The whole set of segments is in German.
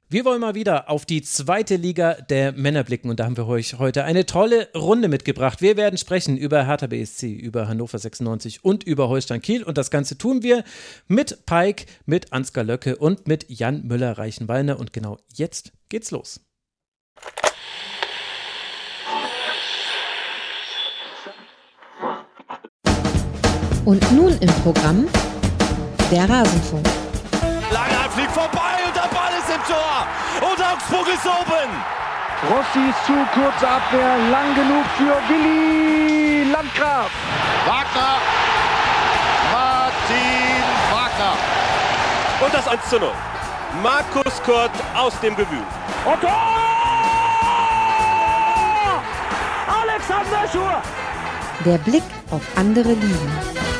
Wir wollen mal wieder auf die zweite Liga der Männer blicken und da haben wir euch heute eine tolle Runde mitgebracht. Wir werden sprechen über Hertha BSC, über Hannover 96 und über Holstein Kiel und das Ganze tun wir mit Pike, mit Ansgar Löcke und mit Jan Müller-Reichenwallner und genau jetzt geht's los. Und nun im Programm der Rasenfunk. Langer fliegt vorbei und der Ball ist im Tor und Augsburg ist oben. Rossi ist zu, kurze Abwehr, lang genug für Willi Landgraf. Wagner, Martin Wagner. Und das 1:0. Markus Kurt aus dem Gewühl. Und Tor! Alexander Schur! Der Blick auf andere Ligen.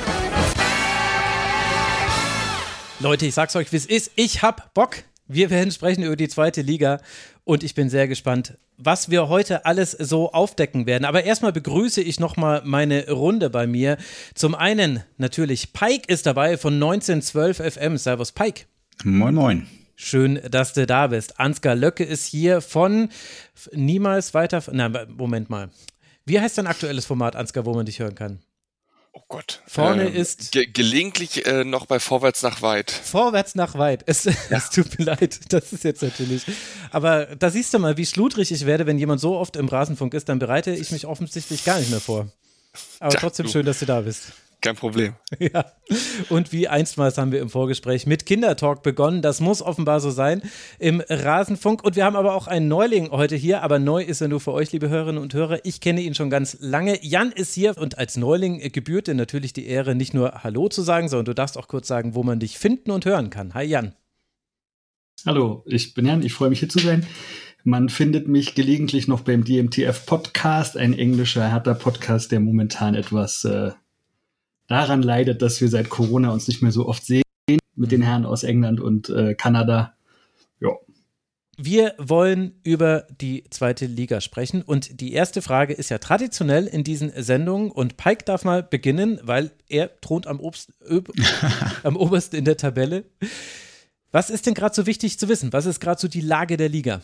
Leute, ich sag's euch, wie es ist. Ich hab Bock. Wir werden sprechen über die zweite Liga und ich bin sehr gespannt, was wir heute alles so aufdecken werden. Aber erstmal begrüße ich nochmal meine Runde bei mir. Zum einen natürlich Pike ist dabei von 1912 FM. Servus Pike. Moin, moin. Schön, dass du da bist. Ansgar Löcke ist hier von Niemals weiter. Na, Moment mal. Wie heißt dein aktuelles Format, Ansgar, wo man dich hören kann? Oh Gott. Vorne ist gelegentlich noch bei Vorwärts nach Weit. Vorwärts nach Weit. Es tut mir leid, das ist jetzt natürlich. Aber da siehst du mal, wie schludrig ich werde, wenn jemand so oft im Rasenfunk ist, dann bereite ich mich offensichtlich gar nicht mehr vor. Aber trotzdem schön, dass du da bist. Kein Problem. Ja, und wie einstmals haben wir im Vorgespräch mit Kindertalk begonnen. Das muss offenbar so sein im Rasenfunk. Und wir haben aber auch einen Neuling heute hier, aber neu ist er nur für euch, liebe Hörerinnen und Hörer. Ich kenne ihn schon ganz lange. Jan ist hier und als Neuling gebührt dir natürlich die Ehre, nicht nur Hallo zu sagen, sondern du darfst auch kurz sagen, wo man dich finden und hören kann. Hi Jan. Hallo, ich bin Jan, ich freue mich hier zu sein. Man findet mich gelegentlich noch beim DMTF-Podcast, ein englischer Hertha-Podcast, der momentan etwas daran leidet, dass wir seit Corona uns nicht mehr so oft sehen mit den Herren aus England und Kanada. Ja. Wir wollen über die zweite Liga sprechen und die erste Frage ist ja traditionell in diesen Sendungen und Pike darf mal beginnen, weil er thront am obersten in der Tabelle. Was ist denn gerade so wichtig zu wissen? Was ist gerade so die Lage der Liga?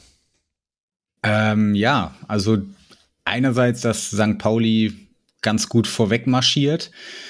Ja, also einerseits, dass St. Pauli ganz gut vorweg marschiert,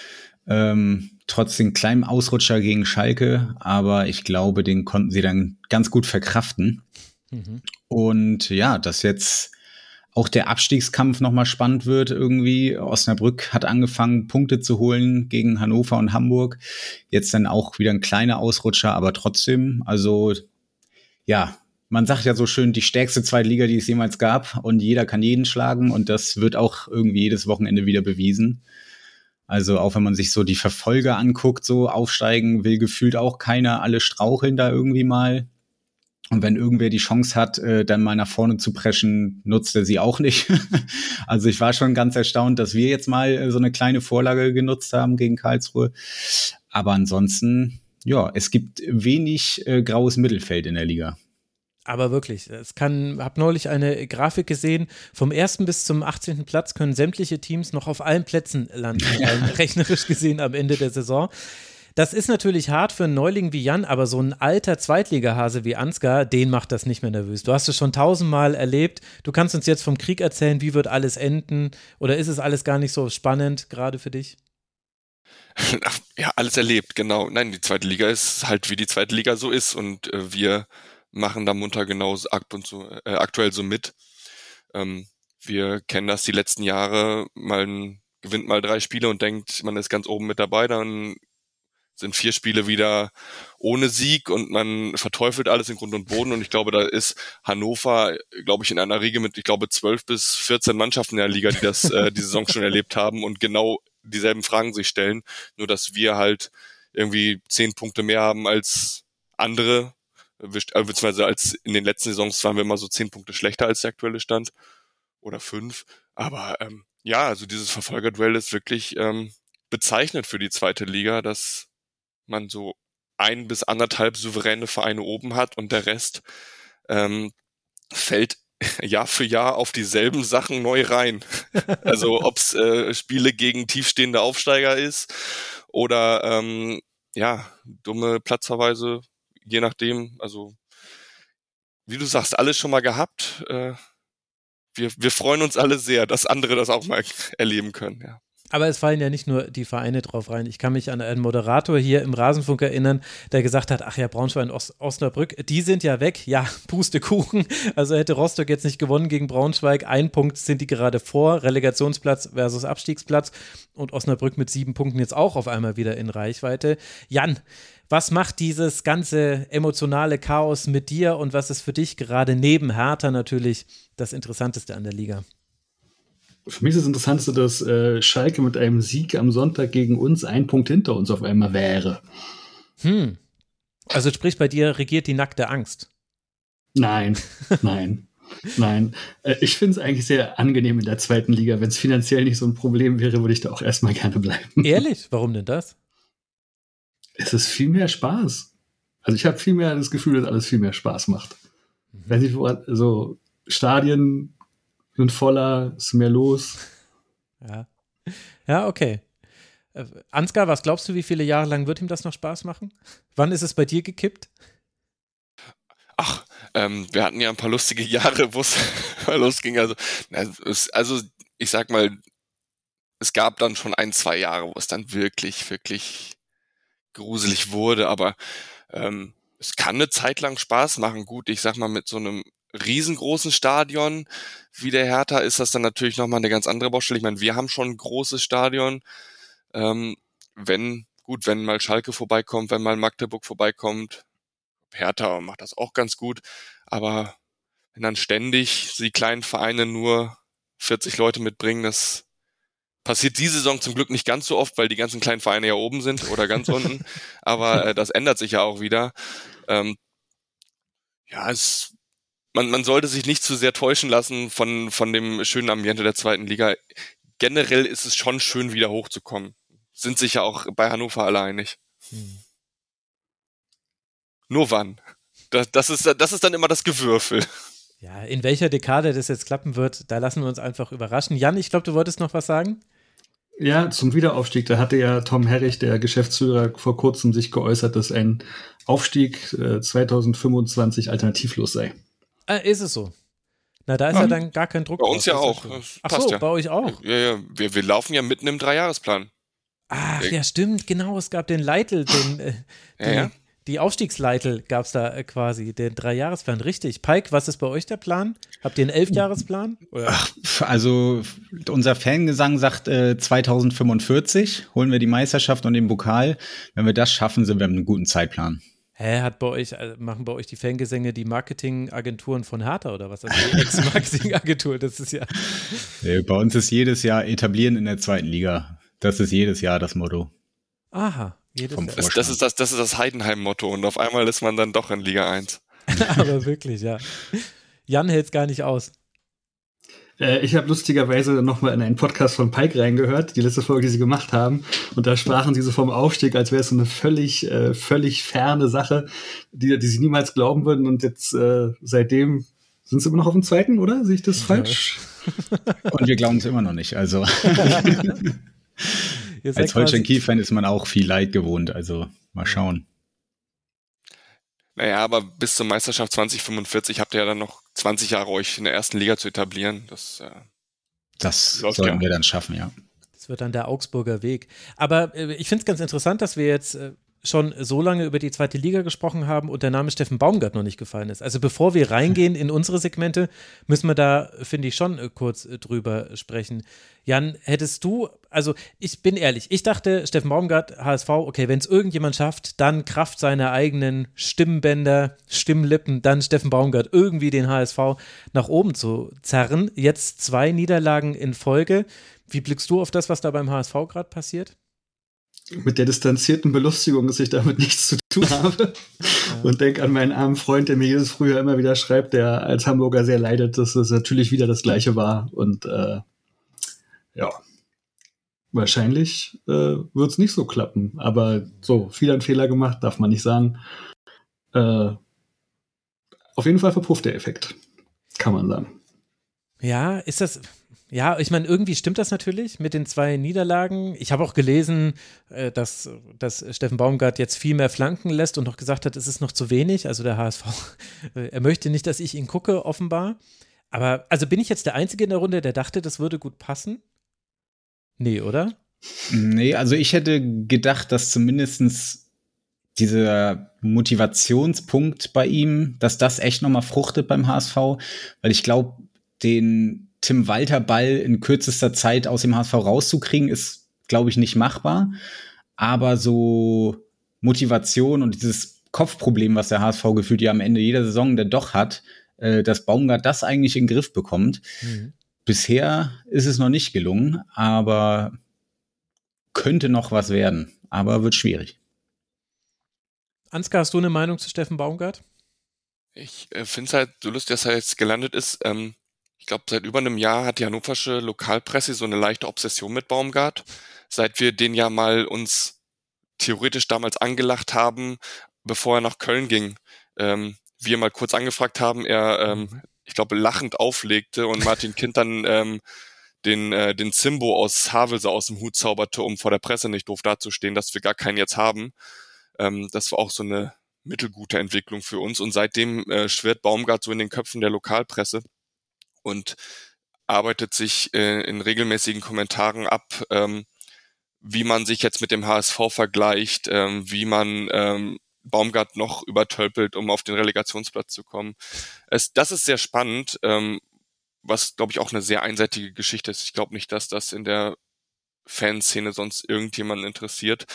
trotz den kleinen Ausrutscher gegen Schalke, aber ich glaube, den konnten sie dann ganz gut verkraften. Mhm. Und ja, dass jetzt auch der Abstiegskampf nochmal spannend wird irgendwie. Osnabrück hat angefangen, Punkte zu holen gegen Hannover und Hamburg. Jetzt dann auch wieder ein kleiner Ausrutscher, aber trotzdem, also ja, man sagt ja so schön, die stärkste zweite Liga, die es jemals gab und jeder kann jeden schlagen und das wird auch irgendwie jedes Wochenende wieder bewiesen. Also auch wenn man sich so die Verfolger anguckt, so aufsteigen will gefühlt auch keiner, alle straucheln da irgendwie mal. Und wenn irgendwer die Chance hat, dann mal nach vorne zu preschen, nutzt er sie auch nicht. Also ich war schon ganz erstaunt, dass wir jetzt mal so eine kleine Vorlage genutzt haben gegen Karlsruhe. Aber ansonsten, ja, es gibt wenig graues Mittelfeld in der Liga. Aber wirklich, habe neulich eine Grafik gesehen, vom 1. bis zum 18. Platz können sämtliche Teams noch auf allen Plätzen landen, rechnerisch gesehen am Ende der Saison. Das ist natürlich hart für einen Neuling wie Jan, aber so ein alter Zweitligahase wie Ansgar, den macht das nicht mehr nervös. Du hast es schon 1000-mal erlebt, du kannst uns jetzt vom Krieg erzählen, wie wird alles enden oder ist es alles gar nicht so spannend, gerade für dich? Ja, alles erlebt, genau. Nein, die zweite Liga ist halt, wie die zweite Liga so ist und wir machen da munter genauso aktuell so mit. Wir kennen das die letzten Jahre, man gewinnt mal 3 Spiele und denkt, man ist ganz oben mit dabei, dann sind 4 Spiele wieder ohne Sieg und man verteufelt alles in Grund und Boden und ich glaube, da ist Hannover, glaube ich, in einer Riege mit, ich glaube, 12 bis 14 Mannschaften in der Liga, die das die Saison schon erlebt haben und genau dieselben Fragen sich stellen, nur dass wir halt irgendwie 10 Punkte mehr haben als andere, beziehungsweise als in den letzten Saisons waren wir immer so 10 Punkte schlechter als der aktuelle Stand oder 5. Aber ja, also dieses Verfolgerduell ist wirklich bezeichnet für die zweite Liga, dass man so 1 bis 1,5 souveräne Vereine oben hat und der Rest fällt Jahr für Jahr auf dieselben Sachen neu rein. Also ob's Spiele gegen tiefstehende Aufsteiger ist oder ja, dumme Platzverweise, je nachdem. Also wie du sagst, alles schon mal gehabt. Wir freuen uns alle sehr, dass andere das auch mal erleben können, ja. Aber es fallen ja nicht nur die Vereine drauf rein. Ich kann mich an einen Moderator hier im Rasenfunk erinnern, der gesagt hat, ach ja, Braunschweig und Osnabrück, die sind ja weg. Ja, Pustekuchen. Also hätte Rostock jetzt nicht gewonnen gegen Braunschweig. 1 Punkt sind die gerade vor, Relegationsplatz versus Abstiegsplatz. Und Osnabrück mit 7 Punkten jetzt auch auf einmal wieder in Reichweite. Jan, was macht dieses ganze emotionale Chaos mit dir und was ist für dich gerade neben Hertha natürlich das Interessanteste an der Liga? Für mich ist das Interessanteste, dass Schalke mit einem Sieg am Sonntag gegen uns 1 Punkt hinter uns auf einmal wäre. Also sprich, bei dir regiert die nackte Angst. Nein. Ich finde es eigentlich sehr angenehm in der zweiten Liga. Wenn es finanziell nicht so ein Problem wäre, würde ich da auch erstmal gerne bleiben. Ehrlich? Warum denn das? Es ist viel mehr Spaß. Also ich habe viel mehr das Gefühl, dass alles viel mehr Spaß macht. Wenn ich so Stadien sind voller, ist mehr los. Ja, okay. Ansgar, was glaubst du, wie viele Jahre lang wird ihm das noch Spaß machen? Wann ist es bei dir gekippt? Ach, wir hatten ja ein paar lustige Jahre, wo es losging. Also ich sag mal, es gab dann schon 1, 2 Jahre, wo es dann wirklich, wirklich gruselig wurde, aber es kann eine Zeit lang Spaß machen. Gut, ich sag mal, mit so einem riesengroßen Stadion wie der Hertha ist das dann natürlich nochmal eine ganz andere Baustelle. Ich meine, wir haben schon ein großes Stadion. Wenn mal Schalke vorbeikommt, wenn mal Magdeburg vorbeikommt, Hertha macht das auch ganz gut, aber wenn dann ständig die kleinen Vereine nur 40 Leute mitbringen, das passiert diese Saison zum Glück nicht ganz so oft, weil die ganzen kleinen Vereine ja oben sind oder ganz unten, aber das ändert sich ja auch wieder. Man sollte sich nicht zu sehr täuschen lassen von dem schönen Ambiente der zweiten Liga. Generell ist es schon schön, wieder hochzukommen. Sind sich ja auch bei Hannover alle einig. Nur wann? Das ist dann immer das Gewürfel. Ja, in welcher Dekade das jetzt klappen wird, da lassen wir uns einfach überraschen. Jan, ich glaube, du wolltest noch was sagen? Ja, zum Wiederaufstieg, da hatte ja Tom Herrich, der Geschäftsführer, vor kurzem sich geäußert, dass ein Aufstieg 2025 alternativlos sei. Ist es so? Na, da ist ja dann gar kein Druck drauf. Bei uns ja auch. Ach so, ja. Bei euch auch? Ja, wir laufen ja mitten im 3-Jahresplan. Ach, ja, stimmt, genau, es gab den Leitel, die Aufstiegsleitel gab es da quasi, den 3-Jahresplan, richtig. Pike, was ist bei euch der Plan? Habt ihr einen 11-Jahresplan? Also unser Fangesang sagt 2045 holen wir die Meisterschaft und den Pokal. Wenn wir das schaffen, sind wir mit einem guten Zeitplan. Machen bei euch die Fangesänge die Marketingagenturen von Hertha oder was? Also die Ex-Marketingagentur, das ist ja. Bei uns ist jedes Jahr etablieren in der zweiten Liga. Das ist jedes Jahr das Motto. Aha, jedes Jahr. Das ist das Heidenheim-Motto und auf einmal ist man dann doch in Liga 1. Aber wirklich, ja. Jan hält es gar nicht aus. Ich habe lustigerweise nochmal in einen Podcast von Pike reingehört, die letzte Folge, die sie gemacht haben. Und da sprachen sie so vom Aufstieg, als wäre es so eine völlig ferne Sache, die sie niemals glauben würden. Und jetzt seitdem sind sie immer noch auf dem 2., oder? Sehe ich das falsch? Und wir glauben es immer noch nicht. Also als Holstein-Kiel-Fan ist man auch viel Leid gewohnt. Also mal schauen. Naja, aber bis zur Meisterschaft 2045 habt ihr ja dann noch 20 Jahre euch in der ersten Liga zu etablieren. Das sollten wir dann schaffen, ja. Das wird dann der Augsburger Weg. Aber ich finde es ganz interessant, dass wir jetzt schon so lange über die zweite Liga gesprochen haben und der Name Steffen Baumgart noch nicht gefallen ist. Also bevor wir reingehen in unsere Segmente, müssen wir da, finde ich, schon kurz drüber sprechen. Jan, hättest du, also ich bin ehrlich, ich dachte, Steffen Baumgart, HSV, okay, wenn es irgendjemand schafft, dann Kraft seiner eigenen Stimmbänder, Stimmlippen, dann Steffen Baumgart irgendwie den HSV nach oben zu zerren. Jetzt 2 Niederlagen in Folge. Wie blickst du auf das, was da beim HSV gerade passiert? Mit der distanzierten Belustigung, dass ich damit nichts zu tun habe. Und denke an meinen armen Freund, der mir jedes Frühjahr immer wieder schreibt, der als Hamburger sehr leidet, dass es natürlich wieder das Gleiche war. Und wahrscheinlich wird es nicht so klappen. Aber so, viel an Fehler gemacht, darf man nicht sagen. Auf jeden Fall verpufft der Effekt, kann man sagen. Ja, Ja, ich meine, irgendwie stimmt das natürlich mit den 2 Niederlagen. Ich habe auch gelesen, dass Steffen Baumgart jetzt viel mehr Flanken lässt und noch gesagt hat, es ist noch zu wenig. Also der HSV, er möchte nicht, dass ich ihn gucke, offenbar. Aber also bin ich jetzt der Einzige in der Runde, der dachte, das würde gut passen? Nee, oder? Nee, also ich hätte gedacht, dass zumindest dieser Motivationspunkt bei ihm, dass das echt nochmal fruchtet beim HSV, weil ich glaube, den Tim Walter-Ball in kürzester Zeit aus dem HSV rauszukriegen, ist, glaube ich, nicht machbar. Aber so Motivation und dieses Kopfproblem, was der HSV gefühlt ja am Ende jeder Saison dann doch hat, dass Baumgart das eigentlich in den Griff bekommt. Mhm. Bisher ist es noch nicht gelungen, aber könnte noch was werden. Aber wird schwierig. Ansgar, hast du eine Meinung zu Steffen Baumgart? Ich finde es halt so lustig, dass er jetzt gelandet ist. Ich glaube, seit über einem Jahr hat die hannoversche Lokalpresse so eine leichte Obsession mit Baumgart. Seit wir den ja mal uns theoretisch damals angelacht haben, bevor er nach Köln ging. Wir mal kurz angefragt haben, er, ich glaube, lachend auflegte und Martin Kind dann den Zimbo aus Havelse aus dem Hut zauberte, um vor der Presse nicht doof dazustehen, dass wir gar keinen jetzt haben. Das war auch so eine mittelgute Entwicklung für uns. Und seitdem schwirrt Baumgart so in den Köpfen der Lokalpresse und arbeitet sich in regelmäßigen Kommentaren ab, wie man sich jetzt mit dem HSV vergleicht, wie man Baumgart noch übertölpelt, um auf den Relegationsplatz zu kommen. Das ist sehr spannend, was, glaube ich, auch eine sehr einseitige Geschichte ist. Ich glaube nicht, dass das in der Fanszene sonst irgendjemanden interessiert.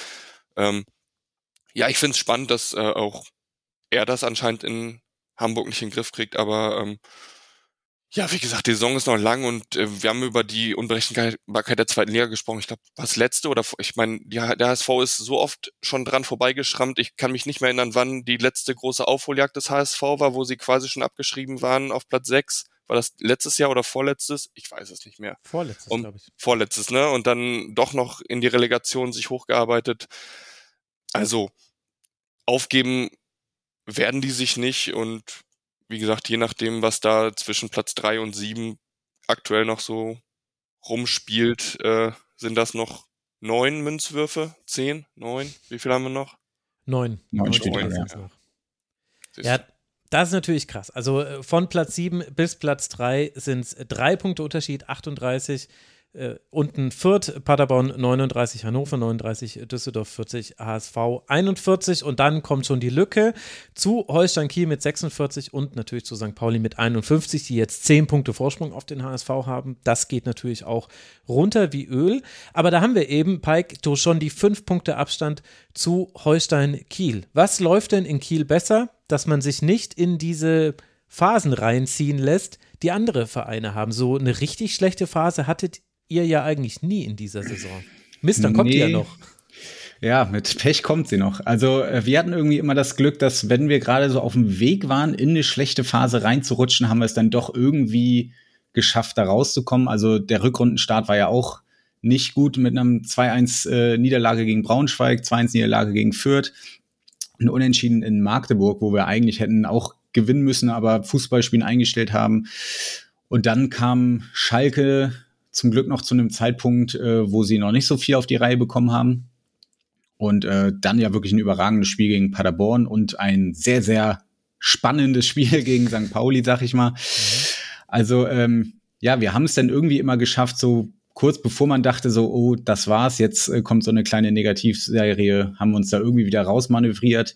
Ja, ich finde es spannend, dass auch er das anscheinend in Hamburg nicht in den Griff kriegt, aber ja, wie gesagt, die Saison ist noch lang und wir haben über die Unberechenbarkeit der zweiten Liga gesprochen. Ich glaube, was letzte oder ich meine, der HSV ist so oft schon dran vorbeigeschrammt. Ich kann mich nicht mehr erinnern, wann die letzte große Aufholjagd des HSV war, wo sie quasi schon abgeschrieben waren auf Platz 6. War das letztes Jahr oder vorletztes? Ich weiß es nicht mehr. Vorletztes, glaube ich. Vorletztes, ne? Und dann doch noch in die Relegation sich hochgearbeitet. Also, aufgeben werden die sich nicht und wie gesagt, je nachdem, was da zwischen Platz 3 und 7 aktuell noch so rumspielt, sind das noch 9 Münzwürfe? 10? 9? Wie viel haben wir noch? 9. 9 steht da, ja. Ja, das ist natürlich krass. Also von Platz 7 bis Platz 3 sind es 3 Punkte Unterschied, 38. Unten Fürth, Paderborn 39, Hannover 39, Düsseldorf 40, HSV 41 und dann kommt schon die Lücke zu Holstein Kiel mit 46 und natürlich zu St. Pauli mit 51, die jetzt 10 Punkte Vorsprung auf den HSV haben. Das geht natürlich auch runter wie Öl. Aber da haben wir eben, Pike, du schon die 5 Punkte Abstand zu Holstein Kiel. Was läuft denn in Kiel besser, dass man sich nicht in diese Phasen reinziehen lässt, die andere Vereine haben? So eine richtig schlechte Phase hattet ihr ja eigentlich nie in dieser Saison. Mist, dann kommt die ja noch. Ja, mit Pech kommt sie noch. Also wir hatten irgendwie immer das Glück, dass wenn wir gerade so auf dem Weg waren, in eine schlechte Phase reinzurutschen, haben wir es dann doch irgendwie geschafft, da rauszukommen. Also der Rückrundenstart war ja auch nicht gut mit einem 2-1 Niederlage gegen Braunschweig, 2-1 Niederlage gegen Fürth, ein Unentschieden in Magdeburg, wo wir eigentlich hätten auch gewinnen müssen, aber Fußballspielen eingestellt haben. Und dann kam Schalke zum Glück noch zu einem Zeitpunkt, wo sie noch nicht so viel auf die Reihe bekommen haben. Und dann ja wirklich ein überragendes Spiel gegen Paderborn und ein sehr, sehr spannendes Spiel gegen St. Pauli, sag ich mal. Also ja, wir haben es dann irgendwie immer geschafft, so kurz bevor man dachte so, oh, das war's, jetzt kommt so eine kleine Negativserie, haben wir uns da irgendwie wieder rausmanövriert.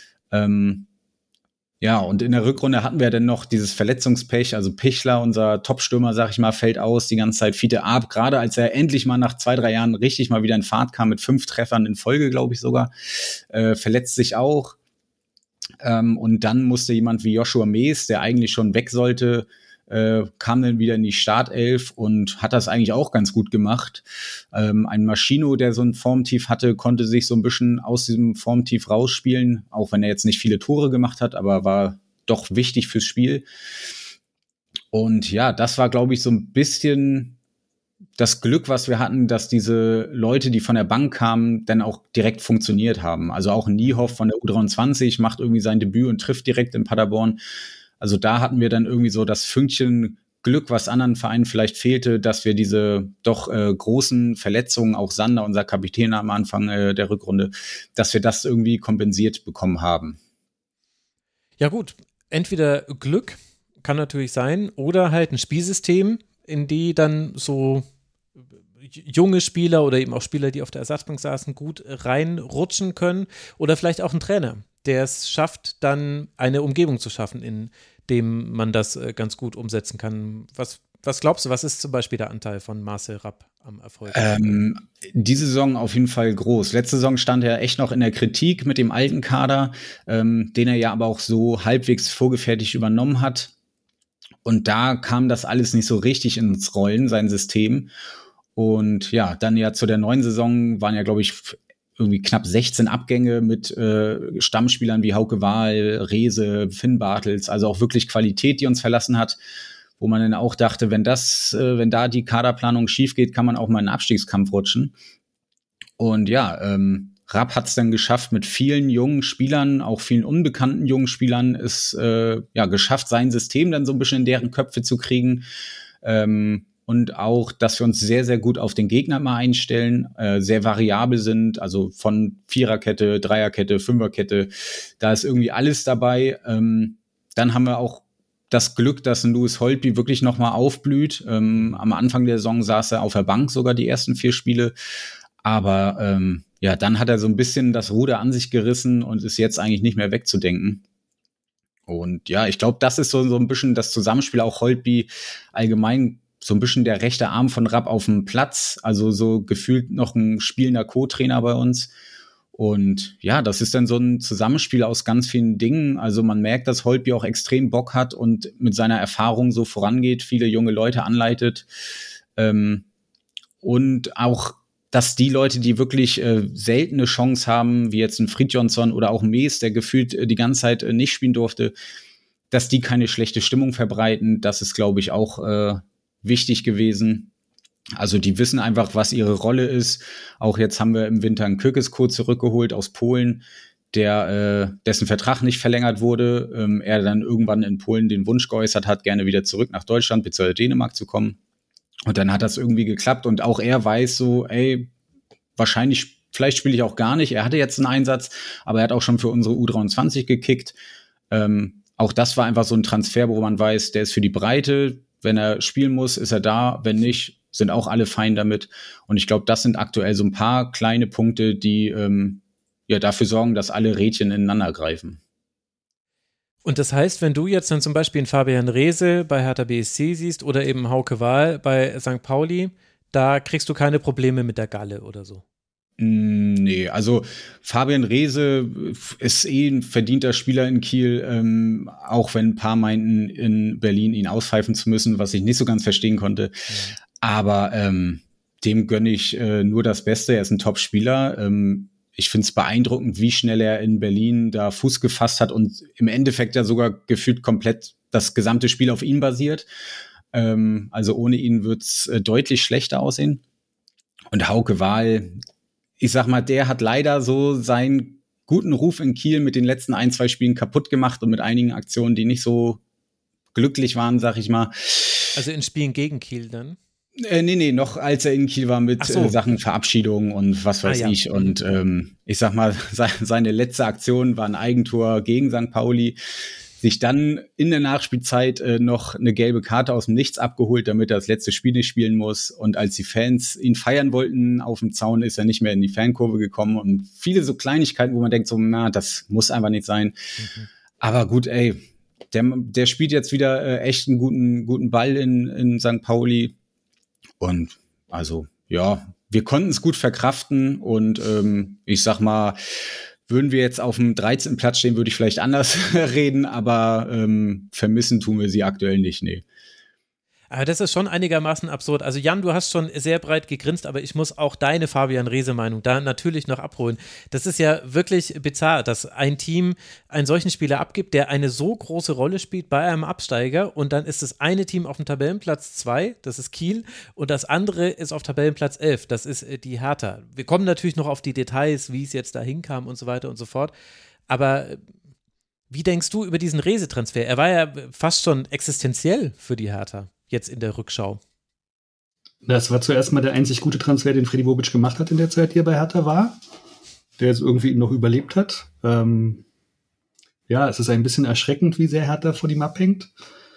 Ja, und in der Rückrunde hatten wir dann noch dieses Verletzungspech, also Pichler, unser Top-Stürmer, sag ich mal, fällt aus die ganze Zeit. Fiete Arp, gerade als er endlich mal nach 2-3 Jahren richtig mal wieder in Fahrt kam, mit 5 Treffern in Folge, glaube ich sogar, verletzt sich auch. Und dann musste jemand wie Joshua Mees, der eigentlich schon weg sollte, kam dann wieder in die Startelf und hat das eigentlich auch ganz gut gemacht. Ein Maschino, der so ein Formtief hatte, konnte sich so ein bisschen aus diesem Formtief rausspielen, auch wenn er jetzt nicht viele Tore gemacht hat, aber war doch wichtig fürs Spiel. Und ja, das war, glaube ich, so ein bisschen das Glück, was wir hatten, dass diese Leute, die von der Bank kamen, dann auch direkt funktioniert haben. Also auch Niehoff von der U23 macht irgendwie sein Debüt und trifft direkt in Paderborn. Also da hatten wir dann irgendwie so das Fünkchen Glück, was anderen Vereinen vielleicht fehlte, dass wir diese doch großen Verletzungen, auch Sander, unser Kapitän am Anfang der Rückrunde, dass wir das irgendwie kompensiert bekommen haben. Ja gut, entweder Glück kann natürlich sein oder halt ein Spielsystem, in die dann so junge Spieler oder eben auch Spieler, die auf der Ersatzbank saßen, gut reinrutschen können oder vielleicht auch ein Trainer, der es schafft, dann eine Umgebung zu schaffen, in dem man das ganz gut umsetzen kann. Was glaubst du, was ist zum Beispiel der Anteil von Marcel Rapp am Erfolg? Diese Saison auf jeden Fall groß. Letzte Saison stand er echt noch in der Kritik mit dem alten Kader, den er ja aber auch so halbwegs vorgefertigt übernommen hat. Und da kam das alles nicht so richtig ins Rollen, sein System. Und ja, dann ja zu der neuen Saison waren ja, glaube ich, irgendwie knapp 16 Abgänge mit Stammspielern wie Hauke Wahl, Rehse, Finn Bartels, also auch wirklich Qualität, die uns verlassen hat, wo man dann auch dachte, wenn da die Kaderplanung schief geht, kann man auch mal in den Abstiegskampf rutschen. Und ja, Rapp hat es dann geschafft, mit vielen jungen Spielern, auch vielen unbekannten jungen Spielern, es geschafft, sein System dann so ein bisschen in deren Köpfe zu kriegen. Und auch, dass wir uns sehr, sehr gut auf den Gegner mal einstellen, sehr variabel sind, also von Viererkette, Dreierkette, Fünferkette, da ist irgendwie alles dabei. Dann haben wir auch das Glück, dass ein Louis Holtby wirklich nochmal aufblüht. Am Anfang der Saison saß er auf der Bank sogar die ersten 4 Spiele, aber dann hat er so ein bisschen das Ruder an sich gerissen und ist jetzt eigentlich nicht mehr wegzudenken. Und ja, ich glaube, das ist so ein bisschen das Zusammenspiel, auch Holtby allgemein so ein bisschen der rechte Arm von Rapp auf dem Platz, also so gefühlt noch ein spielender Co-Trainer bei uns. Und ja, das ist dann so ein Zusammenspiel aus ganz vielen Dingen. Also man merkt, dass Holtby auch extrem Bock hat und mit seiner Erfahrung so vorangeht, viele junge Leute anleitet. Und auch, dass die Leute, die wirklich seltene Chance haben, wie jetzt ein Fridtjonsson oder auch Mees, der gefühlt die ganze Zeit nicht spielen durfte, dass die keine schlechte Stimmung verbreiten. Das ist, glaube ich, auch wichtig gewesen. Also die wissen einfach, was ihre Rolle ist. Auch jetzt haben wir im Winter einen Kökesko zurückgeholt aus Polen, dessen Vertrag nicht verlängert wurde. Er dann irgendwann in Polen den Wunsch geäußert hat, gerne wieder zurück nach Deutschland bzw. Dänemark zu kommen. Und dann hat das irgendwie geklappt. Und auch er weiß so, vielleicht spiele ich auch gar nicht. Er hatte jetzt einen Einsatz, aber er hat auch schon für unsere U23 gekickt. Auch das war einfach so ein Transfer, wo man weiß, der ist für die Breite. Wenn er spielen muss, ist er da. Wenn nicht, sind auch alle fein damit. Und ich glaube, das sind aktuell so ein paar kleine Punkte, die dafür sorgen, dass alle Rädchen ineinander greifen. Und das heißt, wenn du jetzt dann zum Beispiel einen Fabian Rehse bei Hertha BSC siehst oder eben Hauke Wahl bei St. Pauli, da kriegst du keine Probleme mit der Galle oder so? Nee, also Fabian Rehse ist ein verdienter Spieler in Kiel, auch wenn ein paar meinten, in Berlin ihn auspfeifen zu müssen, was ich nicht so ganz verstehen konnte. Ja. Aber dem gönne ich nur das Beste. Er ist ein Top-Spieler. Ich finde es beeindruckend, wie schnell er in Berlin da Fuß gefasst hat und im Endeffekt ja sogar gefühlt komplett das gesamte Spiel auf ihn basiert. Also ohne ihn wird es deutlich schlechter aussehen. Und Hauke Wahl, ich sag mal, der hat leider so seinen guten Ruf in Kiel mit den letzten 1-2 Spielen kaputt gemacht und mit einigen Aktionen, die nicht so glücklich waren, sag ich mal. Also in Spielen gegen Kiel dann? Nee, noch als er in Kiel war mit Sachen Verabschiedung und was weiß ich. Und ich sag mal, seine letzte Aktion war ein Eigentor gegen St. Pauli. Sich dann in der Nachspielzeit noch eine gelbe Karte aus dem Nichts abgeholt, damit er das letzte Spiel nicht spielen muss. Und als die Fans ihn feiern wollten auf dem Zaun, ist er nicht mehr in die Fankurve gekommen. Und viele so Kleinigkeiten, wo man denkt, so, das muss einfach nicht sein. Mhm. Aber gut, der spielt jetzt wieder echt einen guten Ball in St. Pauli. Und also, ja, wir konnten es gut verkraften. Und ich sag mal, würden wir jetzt auf dem 13. Platz stehen, würde ich vielleicht anders reden, aber vermissen tun wir sie aktuell nicht, nee. Aber das ist schon einigermaßen absurd. Also Jan, du hast schon sehr breit gegrinst, aber ich muss auch deine Fabian Rehse-Meinung da natürlich noch abholen. Das ist ja wirklich bizarr, dass ein Team einen solchen Spieler abgibt, der eine so große Rolle spielt bei einem Absteiger und dann ist das eine Team auf dem Tabellenplatz 2, das ist Kiel, und das andere ist auf Tabellenplatz 11, das ist die Hertha. Wir kommen natürlich noch auf die Details, wie es jetzt da hinkam und so weiter und so fort, aber wie denkst du über diesen Rehse-Transfer? Er war ja fast schon existenziell für die Hertha. jetzt in der Rückschau? Das war zuerst mal der einzig gute Transfer, den Freddy Bobic gemacht hat in der Zeit, die er bei Hertha war, der jetzt irgendwie noch überlebt hat. Ja, es ist ein bisschen erschreckend, wie sehr Hertha vor ihm abhängt.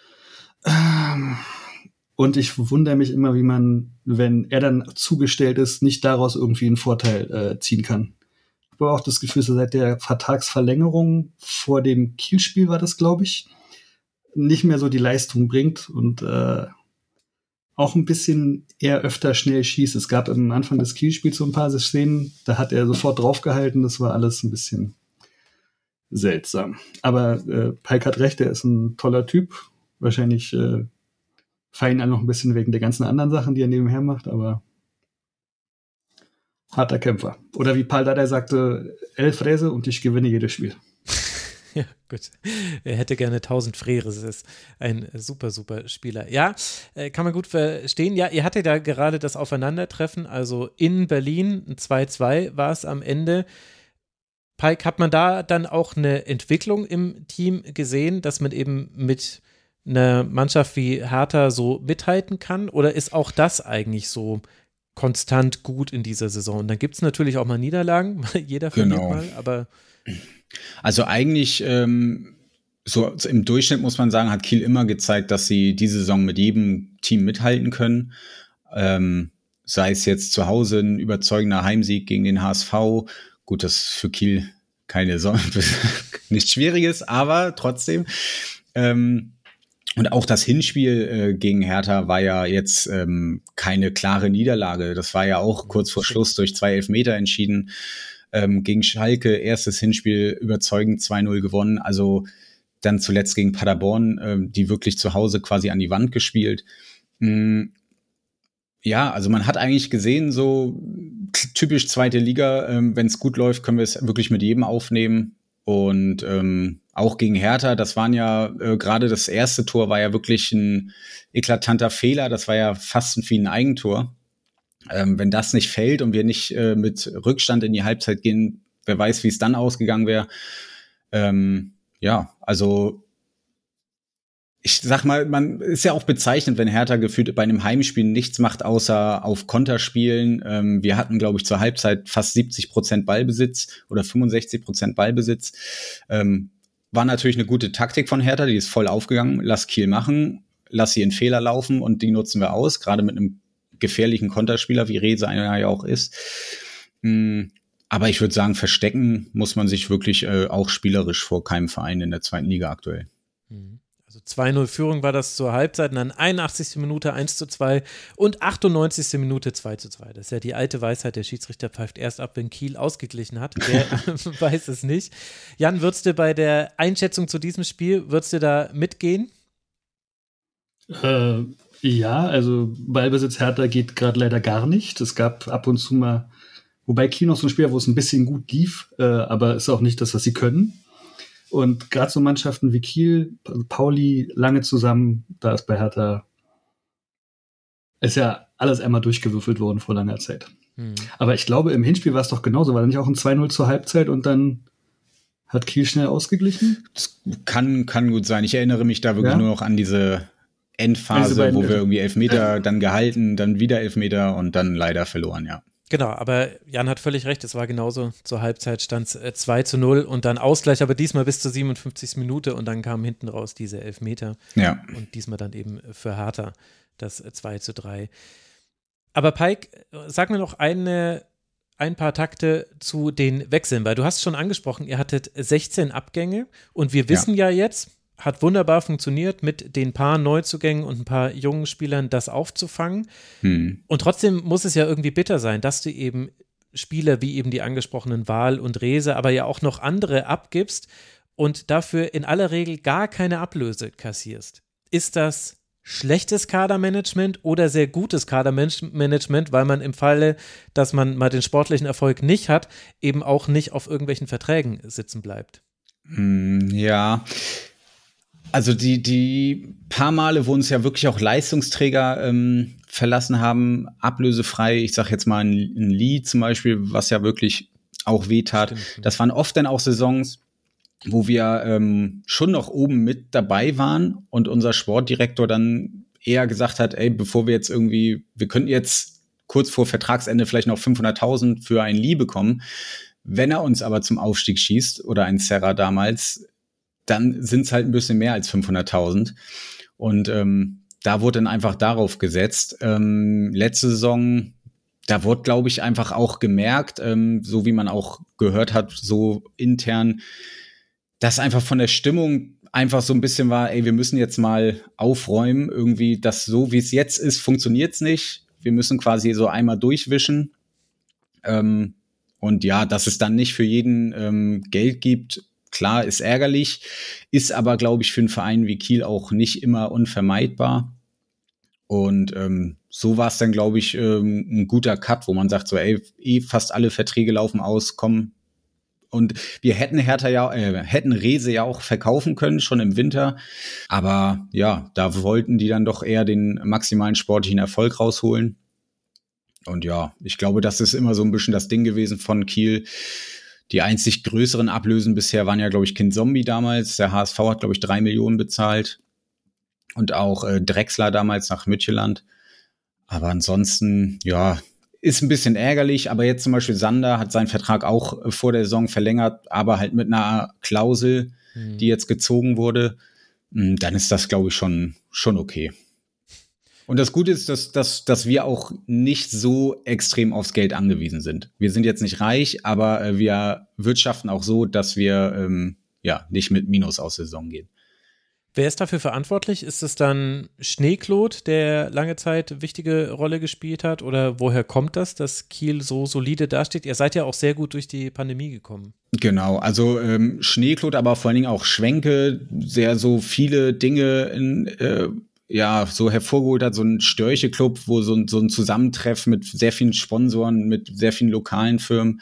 Und ich wundere mich immer, wie man, wenn er dann zugestellt ist, nicht daraus irgendwie einen Vorteil ziehen kann. Ich habe auch das Gefühl, so seit der Vertragsverlängerung vor dem Kiel-Spiel war das, glaube ich, nicht mehr so die Leistung bringt und auch ein bisschen eher öfter schnell schießt. Es gab am Anfang des Kiel-Spiels so ein paar Szenen, da hat er sofort draufgehalten. Das war alles ein bisschen seltsam. Aber Paik hat recht, er ist ein toller Typ. Wahrscheinlich feiern alle noch ein bisschen wegen der ganzen anderen Sachen, die er nebenher macht, aber harter Kämpfer. Oder wie Paul Dardai sagte, 11 Fräse und ich gewinne jedes Spiel. Ja, gut. Er hätte gerne 1000 Freres. Das ist ein super, super Spieler. Ja, kann man gut verstehen. Ja, ihr hattet da gerade das Aufeinandertreffen, also in Berlin, ein 2-2 war es am Ende. Paik, hat man da dann auch eine Entwicklung im Team gesehen, dass man eben mit einer Mannschaft wie Hertha so mithalten kann? Oder ist auch das eigentlich so konstant gut in dieser Saison? Und dann gibt es natürlich auch mal Niederlagen, jeder verliert mal, aber also eigentlich so im Durchschnitt muss man sagen, hat Kiel immer gezeigt, dass sie diese Saison mit jedem Team mithalten können. Sei es jetzt zu Hause ein überzeugender Heimsieg gegen den HSV. Gut, das ist für Kiel nichts Schwieriges, aber trotzdem. Und auch das Hinspiel gegen Hertha war ja jetzt keine klare Niederlage. Das war ja auch kurz vor Schluss durch 2 Elfmeter entschieden. Gegen Schalke, erstes Hinspiel überzeugend 2-0 gewonnen. Also dann zuletzt gegen Paderborn, die wirklich zu Hause quasi an die Wand gespielt. Ja, also man hat eigentlich gesehen, so typisch zweite Liga, wenn es gut läuft, können wir es wirklich mit jedem aufnehmen. Und auch gegen Hertha, das waren ja gerade das erste Tor war ja wirklich ein eklatanter Fehler. Das war ja fast wie ein Eigentor. Wenn das nicht fällt und wir nicht mit Rückstand in die Halbzeit gehen, wer weiß, wie es dann ausgegangen wäre. Ja, also ich sag mal, man ist ja auch bezeichnend, wenn Hertha gefühlt bei einem Heimspiel nichts macht, außer auf Konter spielen. Wir hatten, glaube ich, zur Halbzeit fast 70% Ballbesitz oder 65% Ballbesitz. War natürlich eine gute Taktik von Hertha, die ist voll aufgegangen. Lass Kiel machen, lass sie in Fehler laufen und die nutzen wir aus, gerade mit einem gefährlichen Konterspieler, wie Rehse einer ja auch ist. Aber ich würde sagen, verstecken muss man sich wirklich auch spielerisch vor keinem Verein in der zweiten Liga aktuell. Also 2-0 Führung war das zur Halbzeit und dann 81. Minute 1-2 und 98. Minute 2-2. Das ist ja die alte Weisheit, der Schiedsrichter pfeift erst ab, wenn Kiel ausgeglichen hat. Wer weiß es nicht. Jan, würdest du bei der Einschätzung zu diesem Spiel, würdest du da mitgehen? Ja, also Ballbesitz Hertha geht gerade leider gar nicht. Es gab ab und zu mal, wobei Kiel noch so ein Spiel, wo es ein bisschen gut lief, aber ist auch nicht das, was sie können. Und gerade so Mannschaften wie Kiel, Pauli, lange zusammen, da ist bei Hertha, ist ja alles einmal durchgewürfelt worden vor langer Zeit. Aber ich glaube, im Hinspiel war es doch genauso. War da nicht auch ein 2-0 zur Halbzeit und dann hat Kiel schnell ausgeglichen? Das kann gut sein. Ich erinnere mich da wirklich nur noch an diese Endphase, wo wir irgendwie Elfmeter dann gehalten, dann wieder Elfmeter und dann leider verloren, ja. Genau, aber Jan hat völlig recht, es war genauso. Zur Halbzeit stand es 2-0 und dann Ausgleich, aber diesmal bis zur 57. Minute und dann kamen hinten raus diese Elfmeter. Ja. Und diesmal dann eben für Hertha das 2-3. Aber Paik, sag mir noch ein paar Takte zu den Wechseln, weil du hast schon angesprochen, ihr hattet 16 Abgänge und wir wissen ja jetzt, hat wunderbar funktioniert, mit den paar Neuzugängen und ein paar jungen Spielern das aufzufangen. Und trotzdem muss es ja irgendwie bitter sein, dass du eben Spieler wie eben die angesprochenen Wahl und Rehse, aber ja auch noch andere abgibst und dafür in aller Regel gar keine Ablöse kassierst. Ist das schlechtes Kadermanagement oder sehr gutes Kadermanagement, weil man im Falle, dass man mal den sportlichen Erfolg nicht hat, eben auch nicht auf irgendwelchen Verträgen sitzen bleibt? Ja, also die paar Male, wo uns ja wirklich auch Leistungsträger verlassen haben, ablösefrei, ich sag jetzt mal ein Lee zum Beispiel, was ja wirklich auch wehtat. Das waren oft dann auch Saisons, wo wir schon noch oben mit dabei waren und unser Sportdirektor dann eher gesagt hat, ey, bevor wir könnten jetzt kurz vor Vertragsende vielleicht noch 500.000 für einen Lee bekommen. Wenn er uns aber zum Aufstieg schießt, oder ein Serra damals, dann sind es halt ein bisschen mehr als 500.000. Und da wurde dann einfach darauf gesetzt. Letzte Saison, da wurde, glaube ich, einfach auch gemerkt, so wie man auch gehört hat, so intern, dass einfach von der Stimmung einfach so ein bisschen war, ey, wir müssen jetzt mal aufräumen, irgendwie, das so, wie es jetzt ist, funktioniert's nicht. Wir müssen quasi so einmal durchwischen. Und ja, dass es dann nicht für jeden Geld gibt, klar, ist ärgerlich, ist aber, glaube ich, für einen Verein wie Kiel auch nicht immer unvermeidbar. Und so war es dann, glaube ich, ein guter Cut, wo man sagt so, ey, fast alle Verträge laufen aus, komm. Und wir hätten hätten Rehse ja auch verkaufen können, schon im Winter. Aber ja, da wollten die dann doch eher den maximalen sportlichen Erfolg rausholen. Und ja, ich glaube, das ist immer so ein bisschen das Ding gewesen von Kiel. Die einzig größeren Ablösen bisher waren ja, glaube ich, Kind Zombie damals. Der HSV hat, glaube ich, 3 Millionen bezahlt. Und auch Drexler damals nach Midtjylland. Aber ansonsten, ja, ist ein bisschen ärgerlich. Aber jetzt zum Beispiel Sander hat seinen Vertrag auch vor der Saison verlängert, aber halt mit einer Klausel, die jetzt gezogen wurde. Dann ist das, glaube ich, schon okay. Und das Gute ist, dass wir auch nicht so extrem aufs Geld angewiesen sind. Wir sind jetzt nicht reich, aber wir wirtschaften auch so, dass wir nicht mit Minus aus der Saison gehen. Wer ist dafür verantwortlich? Ist es dann Schneeklot, der lange Zeit wichtige Rolle gespielt hat? Oder woher kommt das, dass Kiel so solide dasteht? Ihr seid ja auch sehr gut durch die Pandemie gekommen. Genau, also Schneeklot, aber vor allen Dingen auch Schwenke, sehr so viele Dinge so hervorgeholt hat, so ein Störche-Club, wo so ein Zusammentreffen mit sehr vielen Sponsoren, mit sehr vielen lokalen Firmen.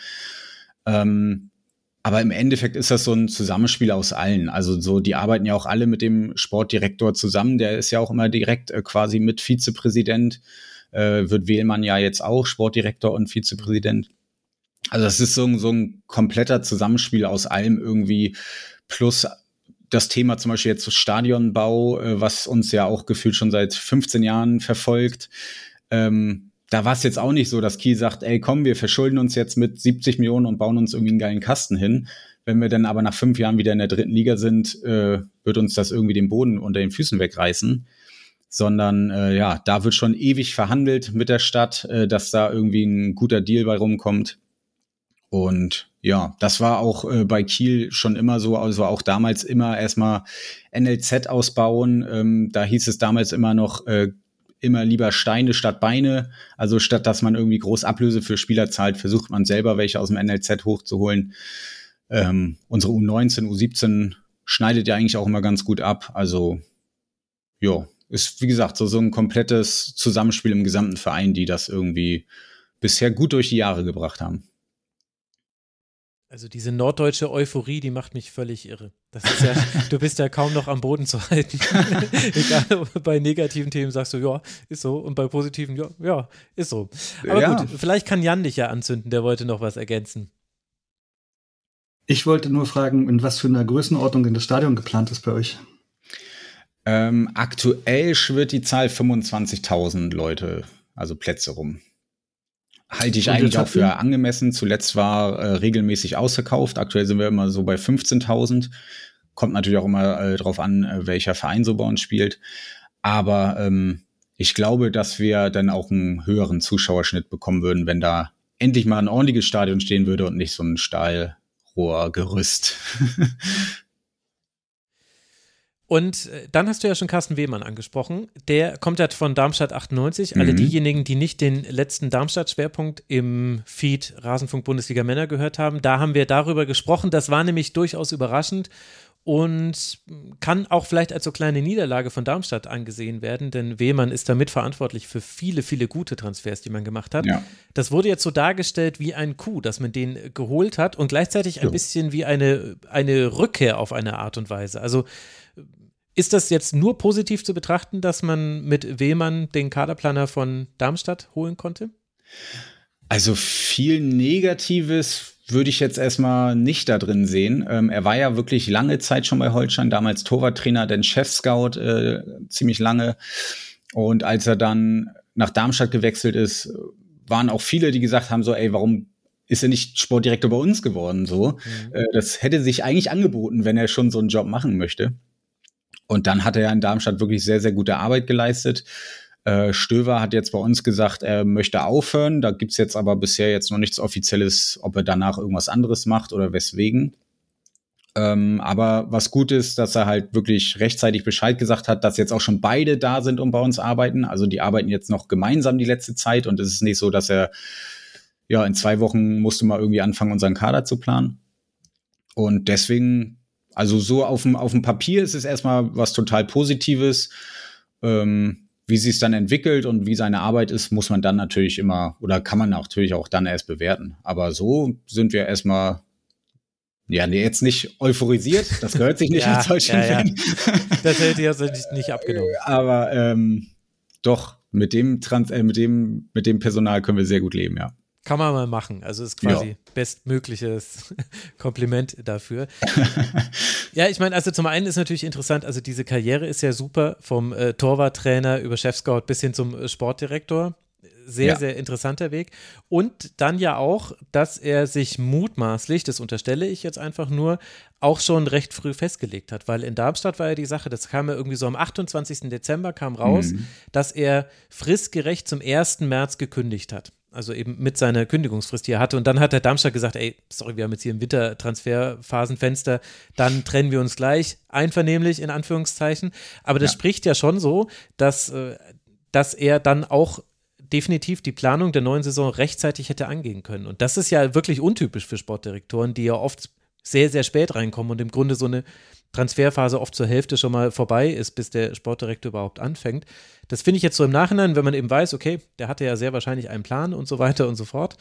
Aber im Endeffekt ist das so ein Zusammenspiel aus allen. Also so, die arbeiten ja auch alle mit dem Sportdirektor zusammen. Der ist ja auch immer direkt quasi mit Vizepräsident. Wird Wehlmann ja jetzt auch Sportdirektor und Vizepräsident. Also das ist so ein kompletter Zusammenspiel aus allem irgendwie. Plus das Thema zum Beispiel jetzt Stadionbau, was uns ja auch gefühlt schon seit 15 Jahren verfolgt. Da war es jetzt auch nicht so, dass Kiel sagt, ey, komm, wir verschulden uns jetzt mit 70 Millionen und bauen uns irgendwie einen geilen Kasten hin. Wenn wir dann aber nach 5 Jahren wieder in der 3. Liga sind, wird uns das irgendwie den Boden unter den Füßen wegreißen. Sondern da wird schon ewig verhandelt mit der Stadt, dass da irgendwie ein guter Deal bei rumkommt. Und ja, das war auch bei Kiel schon immer so, also auch damals immer erstmal NLZ ausbauen. Da hieß es damals immer noch, immer lieber Steine statt Beine. Also statt, dass man irgendwie groß Ablöse für Spieler zahlt, versucht man selber welche aus dem NLZ hochzuholen. Unsere U19, U17 schneidet ja eigentlich auch immer ganz gut ab. Also ja, ist wie gesagt so ein komplettes Zusammenspiel im gesamten Verein, die das irgendwie bisher gut durch die Jahre gebracht haben. Also diese norddeutsche Euphorie, die macht mich völlig irre. Das ist ja, du bist ja kaum noch am Boden zu halten. Egal, bei negativen Themen sagst du, ja, ist so. Und bei positiven, ja, ist so. Aber gut, vielleicht kann Jan dich ja anzünden, der wollte noch was ergänzen. Ich wollte nur fragen, in was für einer Größenordnung in das Stadion geplant ist bei euch? Aktuell schwirrt die Zahl 25.000 Leute, also Plätze rum. Halte ich eigentlich auch für angemessen. Zuletzt war regelmäßig ausverkauft. Aktuell sind wir immer so bei 15.000. Kommt natürlich auch immer drauf an, welcher Verein so bei uns spielt. Aber ich glaube, dass wir dann auch einen höheren Zuschauerschnitt bekommen würden, wenn da endlich mal ein ordentliches Stadion stehen würde und nicht so ein Stahlrohrgerüst. Und dann hast du ja schon Carsten Wehlmann angesprochen. Der kommt ja von Darmstadt 98. Alle diejenigen, die nicht den letzten Darmstadt-Schwerpunkt im Feed Rasenfunk Bundesliga Männer gehört haben, da haben wir darüber gesprochen. Das war nämlich durchaus überraschend und kann auch vielleicht als so kleine Niederlage von Darmstadt angesehen werden, denn Wehlmann ist da mitverantwortlich für viele, viele gute Transfers, die man gemacht hat. Ja. Das wurde jetzt so dargestellt wie ein Coup, dass man den geholt hat und gleichzeitig ein bisschen wie eine Rückkehr auf eine Art und Weise. Also ist das jetzt nur positiv zu betrachten, dass man mit Wehlmann den Kaderplaner von Darmstadt holen konnte? Also viel Negatives würde ich jetzt erstmal nicht da drin sehen. Er war ja wirklich lange Zeit schon bei Holstein, damals Torwarttrainer, dann Chef-Scout, ziemlich lange. Und als er dann nach Darmstadt gewechselt ist, waren auch viele, die gesagt haben so, ey, warum ist er nicht Sportdirektor bei uns geworden? So, das hätte sich eigentlich angeboten, wenn er schon so einen Job machen möchte. Und dann hat er ja in Darmstadt wirklich sehr, sehr gute Arbeit geleistet. Stöver hat jetzt bei uns gesagt, er möchte aufhören. Da gibt's jetzt aber bisher jetzt noch nichts Offizielles, ob er danach irgendwas anderes macht oder weswegen. Aber was gut ist, dass er halt wirklich rechtzeitig Bescheid gesagt hat, dass jetzt auch schon beide da sind und bei uns arbeiten. Also die arbeiten jetzt noch gemeinsam die letzte Zeit und es ist nicht so, dass er, ja, in 2 Wochen musste mal irgendwie anfangen, unseren Kader zu planen. Und deswegen, also so auf dem Papier ist es erstmal was total Positives. Wie sie es dann entwickelt und wie seine Arbeit ist, muss man dann natürlich immer, oder kann man natürlich auch dann erst bewerten. Aber so sind wir erstmal, ja, nee, jetzt nicht euphorisiert, das gehört sich nicht als Deutschland-Fan. Ja. Das hätte ich also nicht abgenommen. Aber doch, mit dem Personal können wir sehr gut leben, ja. Kann man mal machen. Also ist quasi bestmögliches Kompliment dafür. Ja, ich meine, also zum einen ist natürlich interessant, also diese Karriere ist ja super, vom Torwarttrainer über Chefscout bis hin zum Sportdirektor. Sehr, sehr interessanter Weg. Und dann ja auch, dass er sich mutmaßlich, das unterstelle ich jetzt einfach nur, auch schon recht früh festgelegt hat, weil in Darmstadt war ja die Sache, das kam ja irgendwie so am 28. Dezember kam raus, dass er fristgerecht zum 1. März gekündigt hat. Also eben mit seiner Kündigungsfrist, die er hatte. Und dann hat der Darmstadt gesagt, ey, sorry, wir haben jetzt hier ein Wintertransferphasenfenster, dann trennen wir uns gleich, einvernehmlich in Anführungszeichen. Aber das spricht ja schon so, dass er dann auch definitiv die Planung der neuen Saison rechtzeitig hätte angehen können. Und das ist ja wirklich untypisch für Sportdirektoren, die ja oft sehr, sehr spät reinkommen und im Grunde so eine Transferphase oft zur Hälfte schon mal vorbei ist, bis der Sportdirektor überhaupt anfängt. Das finde ich jetzt so im Nachhinein, wenn man eben weiß, okay, der hatte ja sehr wahrscheinlich einen Plan und so weiter und so fort.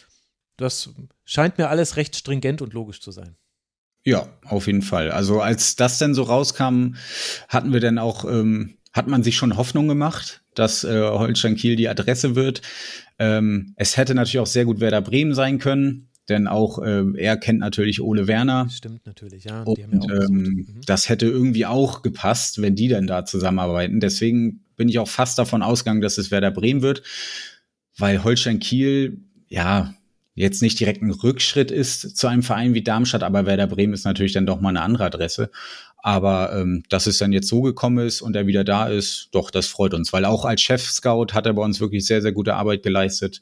Das scheint mir alles recht stringent und logisch zu sein. Ja, auf jeden Fall. Also als das dann so rauskam, hatten wir dann auch, hat man sich schon Hoffnung gemacht, dass Holstein Kiel die Adresse wird. Es hätte natürlich auch sehr gut Werder Bremen sein können. Denn auch er kennt natürlich Ole Werner. Stimmt natürlich, ja. Und die haben ja auch das hätte irgendwie auch gepasst, wenn die dann da zusammenarbeiten. Deswegen bin ich auch fast davon ausgegangen, dass es Werder Bremen wird, weil Holstein Kiel, ja, jetzt nicht direkt ein Rückschritt ist zu einem Verein wie Darmstadt, aber Werder Bremen ist natürlich dann doch mal eine andere Adresse. Aber dass es dann jetzt so gekommen ist und er wieder da ist, doch, das freut uns. Weil auch als Chef-Scout hat er bei uns wirklich sehr, sehr gute Arbeit geleistet.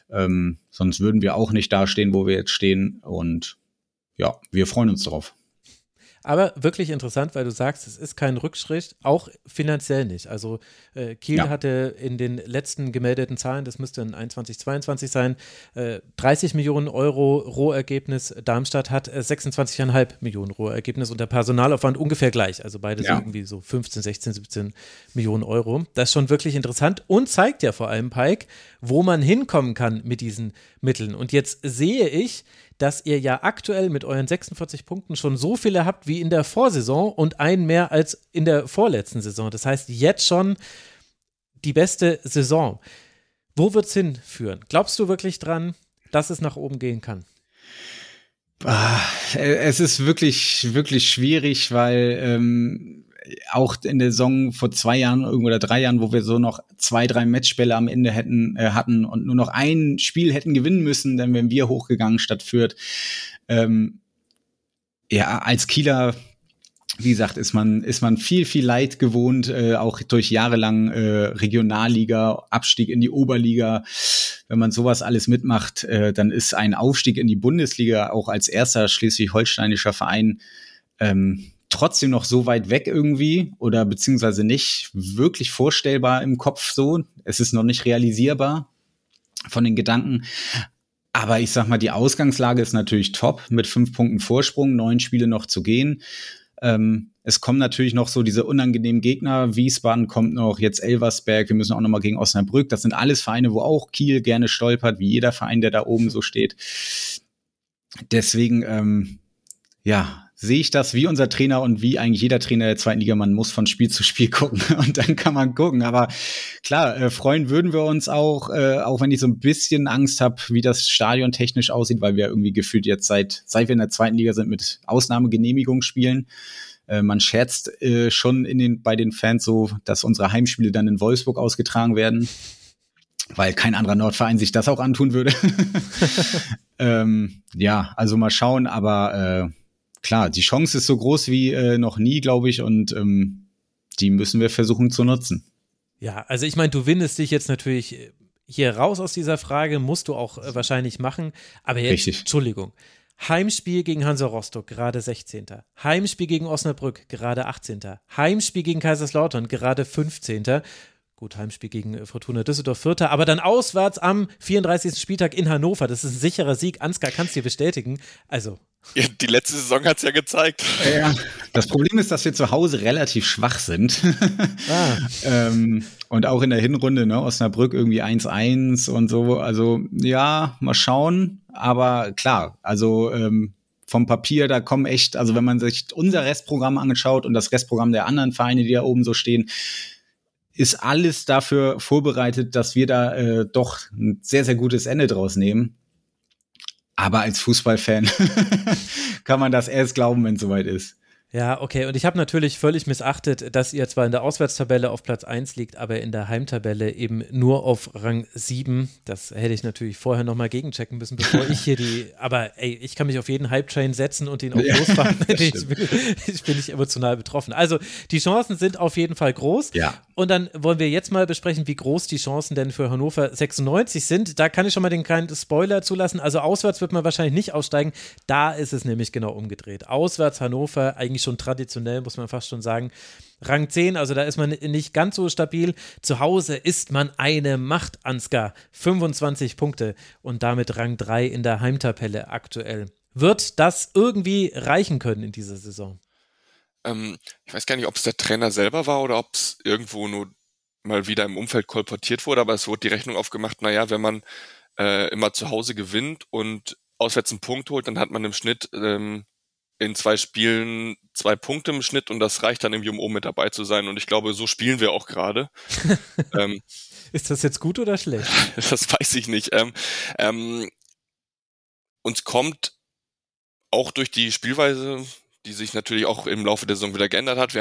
Sonst würden wir auch nicht da stehen, wo wir jetzt stehen. Und ja, wir freuen uns drauf. Aber wirklich interessant, weil du sagst, es ist kein Rückschritt, auch finanziell nicht. Also Kiel hatte in den letzten gemeldeten Zahlen, das müsste in 21, 22 sein, 30 Millionen Euro Rohergebnis. Darmstadt hat 26,5 Millionen Rohergebnis und der Personalaufwand ungefähr gleich. Also beide sind irgendwie so 15, 16, 17 Millionen Euro. Das ist schon wirklich interessant und zeigt ja vor allem, Pike, wo man hinkommen kann mit diesen Mitteln. Und jetzt sehe ich, dass ihr ja aktuell mit euren 46 Punkten schon so viele habt wie in der Vorsaison und einen mehr als in der vorletzten Saison. Das heißt, jetzt schon die beste Saison. Wo wird es hinführen? Glaubst du wirklich dran, dass es nach oben gehen kann? Es ist wirklich, wirklich schwierig, weil auch in der Saison vor 2 Jahren oder 3 Jahren, wo wir so noch 2, 3 Matchbälle am Ende hatten und nur noch ein Spiel hätten gewinnen müssen, dann wären wir hochgegangen statt Fürth. Ja, als Kieler, wie gesagt, ist man viel, viel Leid gewohnt, auch durch jahrelang Regionalliga, Abstieg in die Oberliga. Wenn man sowas alles mitmacht, dann ist ein Aufstieg in die Bundesliga auch als erster schleswig-holsteinischer Verein trotzdem noch so weit weg irgendwie oder beziehungsweise nicht wirklich vorstellbar im Kopf so. Es ist noch nicht realisierbar von den Gedanken. Aber ich sag mal, die Ausgangslage ist natürlich top mit 5 Punkten Vorsprung, 9 Spiele noch zu gehen. Es kommen natürlich noch so diese unangenehmen Gegner. Wiesbaden kommt noch, jetzt Elversberg. Wir müssen auch noch mal gegen Osnabrück. Das sind alles Vereine, wo auch Kiel gerne stolpert, wie jeder Verein, der da oben so steht. Deswegen, sehe ich das wie unser Trainer und wie eigentlich jeder Trainer der 2. Liga, man muss von Spiel zu Spiel gucken und dann kann man gucken. Aber klar, freuen würden wir uns auch wenn ich so ein bisschen Angst habe, wie das Stadion technisch aussieht, weil wir irgendwie gefühlt jetzt seit wir in der 2. Liga sind, mit Ausnahmegenehmigung spielen. Man scherzt schon bei den Fans so, dass unsere Heimspiele dann in Wolfsburg ausgetragen werden, weil kein anderer Nordverein sich das auch antun würde. Ja, also mal schauen, aber klar, die Chance ist so groß wie noch nie, glaube ich, und die müssen wir versuchen zu nutzen. Ja, also ich meine, du windest dich jetzt natürlich hier raus aus dieser Frage, musst du auch wahrscheinlich machen, aber jetzt, Richtig. Entschuldigung, Heimspiel gegen Hansa Rostock, gerade 16. Heimspiel gegen Osnabrück, gerade 18. Heimspiel gegen Kaiserslautern, gerade 15. Gut, Heimspiel gegen Fortuna Düsseldorf 4. Aber dann auswärts am 34. Spieltag in Hannover. Das ist ein sicherer Sieg. Ansgar, kannst du dir bestätigen? Also. Ja, die letzte Saison hat es ja gezeigt. Ja, das Problem ist, dass wir zu Hause relativ schwach sind. Und auch in der Hinrunde, ne, Osnabrück irgendwie 1-1 und so. Also ja, mal schauen. Aber klar, also vom Papier, da kommen echt, also wenn man sich unser Restprogramm anschaut und das Restprogramm der anderen Vereine, die da oben so stehen, ist alles dafür vorbereitet, dass wir da doch ein sehr, sehr gutes Ende draus nehmen. Aber als Fußballfan kann man das erst glauben, wenn es soweit ist. Ja, okay. Und ich habe natürlich völlig missachtet, dass ihr zwar in der Auswärtstabelle auf Platz 1 liegt, aber in der Heimtabelle eben nur auf Rang 7. Das hätte ich natürlich vorher nochmal gegenchecken müssen, bevor ich hier aber ey, ich kann mich auf jeden Hype-Train setzen und ihn auch losfahren. Ich bin nicht emotional betroffen. Also die Chancen sind auf jeden Fall groß. Ja. Und dann wollen wir jetzt mal besprechen, wie groß die Chancen denn für Hannover 96 sind. Da kann ich schon mal den kleinen Spoiler zulassen. Also auswärts wird man wahrscheinlich nicht aussteigen. Da ist es nämlich genau umgedreht. Auswärts Hannover, eigentlich schon traditionell, muss man fast schon sagen. Rang 10, also da ist man nicht ganz so stabil. Zu Hause ist man eine Macht, Ansgar. 25 Punkte und damit Rang 3 in der Heimtabelle aktuell. Wird das irgendwie reichen können in dieser Saison? Ich weiß gar nicht, ob es der Trainer selber war oder ob es irgendwo nur mal wieder im Umfeld kolportiert wurde, aber es wurde die Rechnung aufgemacht, naja, wenn man immer zu Hause gewinnt und auswärts einen Punkt holt, dann hat man im Schnitt in 2 Spielen 2 Punkte im Schnitt und das reicht dann irgendwie, um oben mit dabei zu sein. Und ich glaube, so spielen wir auch gerade. Ist das jetzt gut oder schlecht? Das weiß ich nicht. Uns kommt auch durch die Spielweise, die sich natürlich auch im Laufe der Saison wieder geändert hat. Wir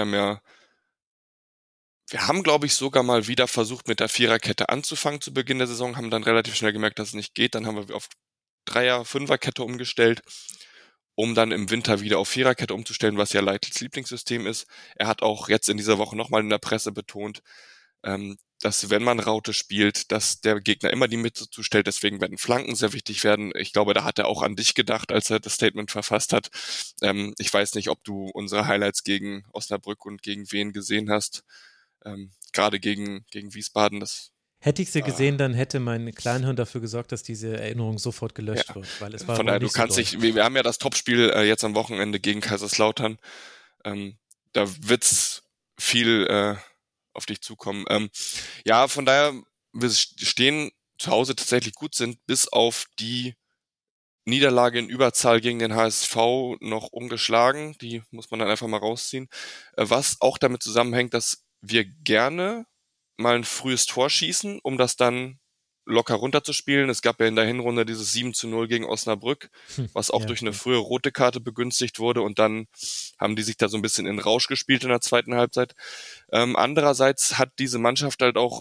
haben, glaube ich, sogar mal wieder versucht, mit der Viererkette anzufangen zu Beginn der Saison, haben dann relativ schnell gemerkt, dass es nicht geht. Dann haben wir auf Dreier-, Fünferkette umgestellt, um dann im Winter wieder auf Viererkette umzustellen, was ja Leitls Lieblingssystem ist. Er hat auch jetzt in dieser Woche nochmal in der Presse betont, dass wenn man Raute spielt, dass der Gegner immer die Mitte zustellt. Deswegen werden Flanken sehr wichtig werden. Ich glaube, da hat er auch an dich gedacht, als er das Statement verfasst hat. Ich weiß nicht, ob du unsere Highlights gegen Osnabrück und gegen Wien gesehen hast. Gerade gegen Wiesbaden. Hätte ich sie gesehen, dann hätte mein Kleinhirn dafür gesorgt, dass diese Erinnerung sofort gelöscht wird. Weil es war von daher, nicht du kannst dich, wir haben ja das Topspiel jetzt am Wochenende gegen Kaiserslautern. Da wird's viel auf dich zukommen. Ja, von daher, wir stehen zu Hause tatsächlich gut, sind bis auf die Niederlage in Überzahl gegen den HSV noch ungeschlagen. Die muss man dann einfach mal rausziehen. Was auch damit zusammenhängt, dass wir gerne mal ein frühes Tor schießen, um das dann locker runterzuspielen. Es gab ja in der Hinrunde dieses 7-0 gegen Osnabrück, was auch durch eine frühe rote Karte begünstigt wurde und dann haben die sich da so ein bisschen in Rausch gespielt in der zweiten Halbzeit. Andererseits hat diese Mannschaft halt auch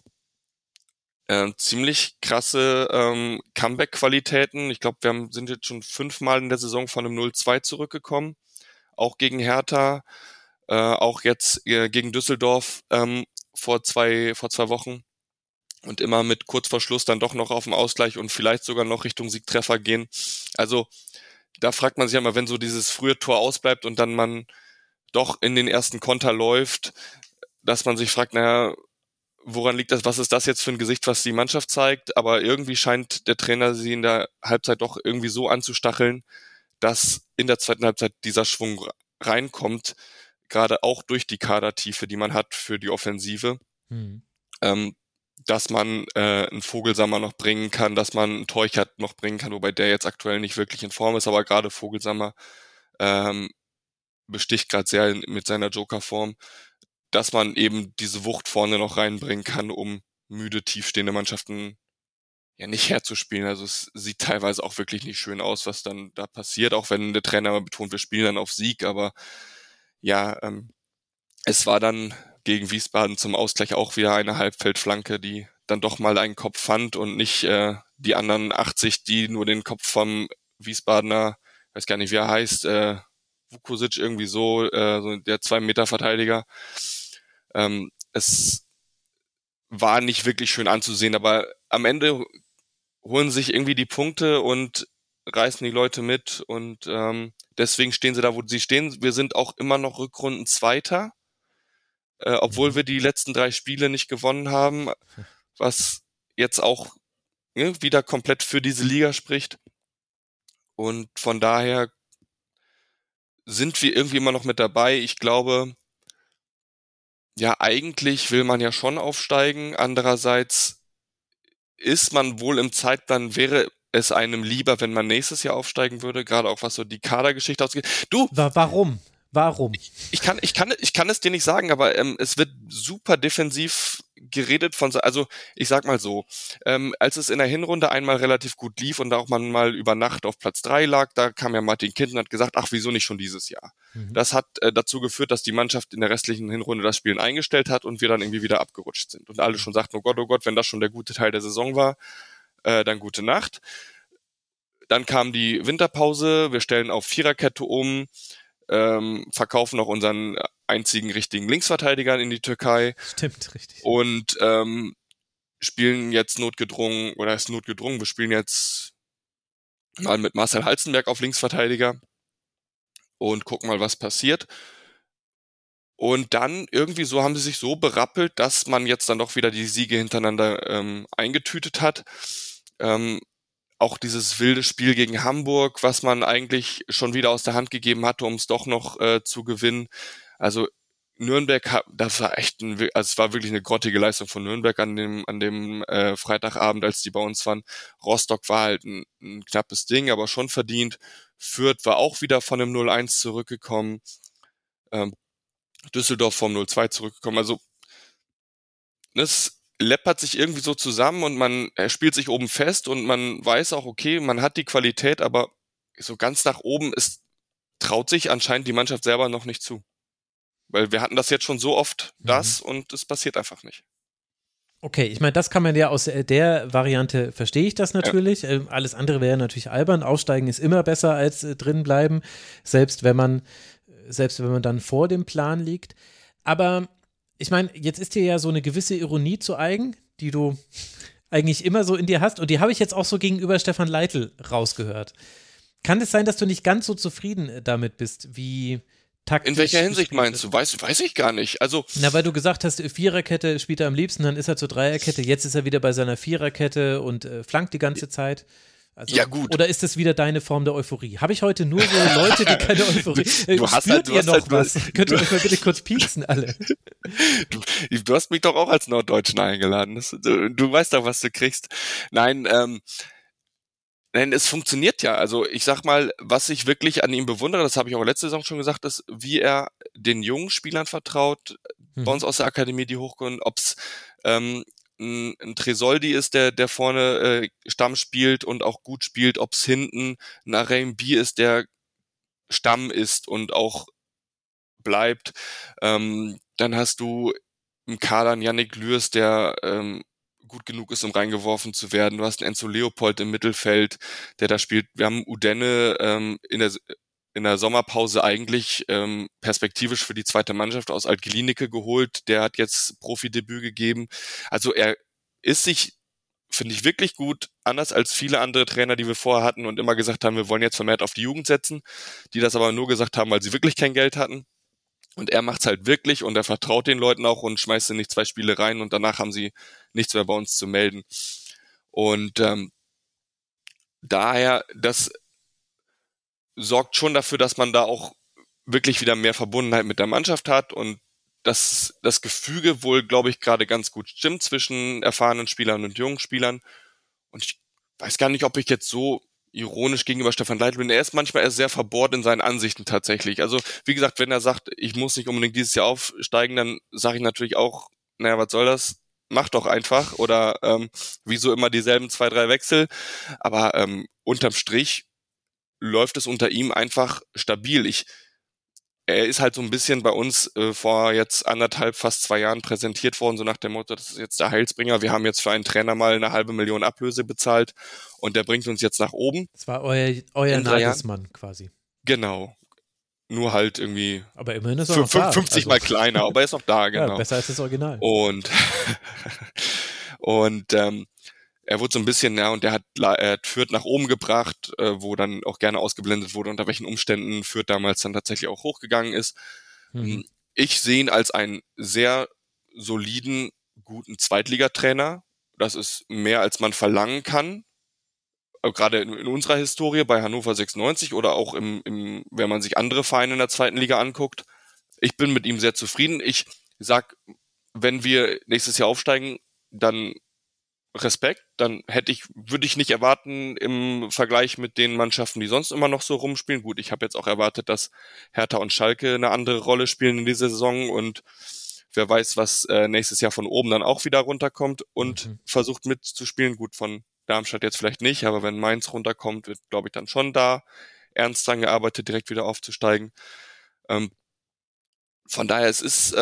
ziemlich krasse Comeback-Qualitäten. Ich glaube, sind jetzt schon 5-mal in der Saison von einem 0-2 zurückgekommen, auch gegen Hertha, auch jetzt gegen Düsseldorf vor zwei Wochen und immer mit kurz vor Schluss dann doch noch auf den Ausgleich und vielleicht sogar noch Richtung Siegtreffer gehen. Also da fragt man sich ja mal, wenn so dieses frühe Tor ausbleibt und dann man doch in den ersten Konter läuft, dass man sich fragt, naja, woran liegt das, was ist das jetzt für ein Gesicht, was die Mannschaft zeigt, aber irgendwie scheint der Trainer sie in der Halbzeit doch irgendwie so anzustacheln, dass in der zweiten Halbzeit dieser Schwung reinkommt, gerade auch durch die Kadertiefe, die man hat für die Offensive, dass man einen Vogelsammer noch bringen kann, dass man einen Teuchert noch bringen kann, wobei der jetzt aktuell nicht wirklich in Form ist, aber gerade Vogelsammer besticht gerade sehr mit seiner Joker-Form, dass man eben diese Wucht vorne noch reinbringen kann, um müde, tiefstehende Mannschaften ja nicht herzuspielen. Also es sieht teilweise auch wirklich nicht schön aus, was dann da passiert, auch wenn der Trainer mal betont, wir spielen dann auf Sieg, aber es war dann gegen Wiesbaden zum Ausgleich auch wieder eine Halbfeldflanke, die dann doch mal einen Kopf fand und nicht die anderen 80, die nur den Kopf vom Wiesbadener, weiß gar nicht, wie er heißt, Vukusic irgendwie so der 2-Meter-Verteidiger. Es war nicht wirklich schön anzusehen, aber am Ende holen sich irgendwie die Punkte und reißen die Leute mit und deswegen stehen sie da, wo sie stehen. Wir sind auch immer noch Rückrunden-Zweiter, obwohl wir die letzten 3 Spiele nicht gewonnen haben, was jetzt auch wieder komplett für diese Liga spricht. Und von daher sind wir irgendwie immer noch mit dabei. Ich glaube, ja, eigentlich will man ja schon aufsteigen. Andererseits ist man wohl im Zeitplan, wäre es einem lieber, wenn man nächstes Jahr aufsteigen würde, gerade auch was so die Kadergeschichte ausgeht. Du! Warum? Ich kann es dir nicht sagen, aber es wird super defensiv geredet also ich sag mal so, als es in der Hinrunde einmal relativ gut lief und auch man mal über Nacht auf Platz 3 lag, da kam ja Martin Kind und hat gesagt, ach, wieso nicht schon dieses Jahr? Das hat dazu geführt, dass die Mannschaft in der restlichen Hinrunde das Spielen eingestellt hat und wir dann irgendwie wieder abgerutscht sind. Und alle schon sagten, oh Gott, wenn das schon der gute Teil der Saison war, dann gute Nacht. Dann kam die Winterpause, wir stellen auf Viererkette um, verkaufen noch unseren einzigen richtigen Linksverteidiger in die Türkei. Stimmt, richtig. Und spielen jetzt wir spielen jetzt mal mit Marcel Halzenberg auf Linksverteidiger und gucken mal, was passiert. Und dann irgendwie so haben sie sich so berappelt, dass man jetzt dann doch wieder die Siege hintereinander eingetütet hat. Auch dieses wilde Spiel gegen Hamburg, was man eigentlich schon wieder aus der Hand gegeben hatte, um es doch noch zu gewinnen. Also Nürnberg, das war es war wirklich eine grottige Leistung von Nürnberg an dem Freitagabend, als die bei uns waren. Rostock war halt ein knappes Ding, aber schon verdient. Fürth war auch wieder von einem 0-1 zurückgekommen. Düsseldorf vom 0-2 zurückgekommen. Also das läppert sich irgendwie so zusammen und man spielt sich oben fest und man weiß auch, okay, man hat die Qualität, aber so ganz nach oben traut sich anscheinend die Mannschaft selber noch nicht zu. Weil wir hatten das jetzt schon so oft, und es passiert einfach nicht. Okay, ich meine, das kann man ja aus der Variante, verstehe ich das natürlich. Ja. Alles andere wäre natürlich albern. Aufsteigen ist immer besser als drin bleiben, selbst wenn man dann vor dem Plan liegt. Aber ich meine, jetzt ist dir ja so eine gewisse Ironie zu eigen, die du eigentlich immer so in dir hast. Und die habe ich jetzt auch so gegenüber Stefan Leitl rausgehört. Kann es sein, dass du nicht ganz so zufrieden damit bist, wie taktisch? In welcher Hinsicht meinst du? Weiß ich gar nicht. Also, weil du gesagt hast, Viererkette spielt er am liebsten, dann ist er zur Dreierkette. Jetzt ist er wieder bei seiner Viererkette und flankt die ganze Zeit. Also, ja, gut. Oder ist das wieder deine Form der Euphorie? Habe ich heute nur so Leute, die keine Euphorie... Du hast halt was? Könnt ihr euch mal bitte kurz pieksen, alle? Du hast mich doch auch als Norddeutschen eingeladen. Du weißt doch, was du kriegst. Nein, es funktioniert ja. Also ich sag mal, was ich wirklich an ihm bewundere, das habe ich auch letzte Saison schon gesagt, ist, wie er den jungen Spielern vertraut, bei uns aus der Akademie, die hochkommen, ob es ein Tresoldi ist, der vorne Stamm spielt und auch gut spielt, ob es hinten ein Arembi ist, der Stamm ist und auch bleibt. Dann hast du im Kader einen Yannick Lürs, der gut genug ist, um reingeworfen zu werden. Du hast einen Enzo Leopold im Mittelfeld, der da spielt. Wir haben Udenne in der Sommerpause eigentlich perspektivisch für die zweite Mannschaft aus Alt-Glienicke geholt. Der hat jetzt Profidebüt gegeben. Also er ist sich, finde ich, wirklich gut, anders als viele andere Trainer, die wir vorher hatten und immer gesagt haben, wir wollen jetzt vermehrt auf die Jugend setzen, die das aber nur gesagt haben, weil sie wirklich kein Geld hatten. Und er macht's halt wirklich und er vertraut den Leuten auch und schmeißt sie nicht 2 Spiele rein und danach haben sie nichts mehr bei uns zu melden. Und daher, das sorgt schon dafür, dass man da auch wirklich wieder mehr Verbundenheit mit der Mannschaft hat und dass das Gefüge wohl, glaube ich, gerade ganz gut stimmt zwischen erfahrenen Spielern und jungen Spielern. Und ich weiß gar nicht, ob ich jetzt so ironisch gegenüber Stefan Leitl bin. Er ist manchmal sehr verbohrt in seinen Ansichten tatsächlich. Also wie gesagt, wenn er sagt, ich muss nicht unbedingt dieses Jahr aufsteigen, dann sage ich natürlich auch, naja, was soll das? Mach doch einfach. Oder wieso immer dieselben 2, 3 Wechsel? Aber unterm Strich läuft es unter ihm einfach stabil. er ist halt so ein bisschen bei uns vor jetzt 1,5, fast 2 Jahren präsentiert worden, so nach dem Motto, das ist jetzt der Heilsbringer. Wir haben jetzt für einen Trainer mal 500.000 Ablöse bezahlt und der bringt uns jetzt nach oben. Das war euer Nagelsmann quasi. Genau. Nur halt irgendwie aber immerhin ist er noch da. 50 Mal kleiner, aber er ist noch da, genau. Ja, besser als das Original. Und er wurde so ein bisschen, und er hat Fürth nach oben gebracht, wo dann auch gerne ausgeblendet wurde, unter welchen Umständen Fürth damals dann tatsächlich auch hochgegangen ist. Ich sehe ihn als einen sehr soliden, guten Zweitligatrainer. Das ist mehr, als man verlangen kann. Gerade in unserer Historie bei Hannover 96 oder auch wenn man sich andere Vereine in der zweiten Liga anguckt. Ich bin mit ihm sehr zufrieden. Ich sag, wenn wir nächstes Jahr aufsteigen, dann Respekt, dann würde ich nicht erwarten im Vergleich mit den Mannschaften, die sonst immer noch so rumspielen. Gut, ich habe jetzt auch erwartet, dass Hertha und Schalke eine andere Rolle spielen in dieser Saison und wer weiß, was nächstes Jahr von oben dann auch wieder runterkommt und versucht mitzuspielen. Gut, von Darmstadt jetzt vielleicht nicht, aber wenn Mainz runterkommt, wird, glaube ich, dann schon da ernst dran gearbeitet, direkt wieder aufzusteigen. Von daher, es ist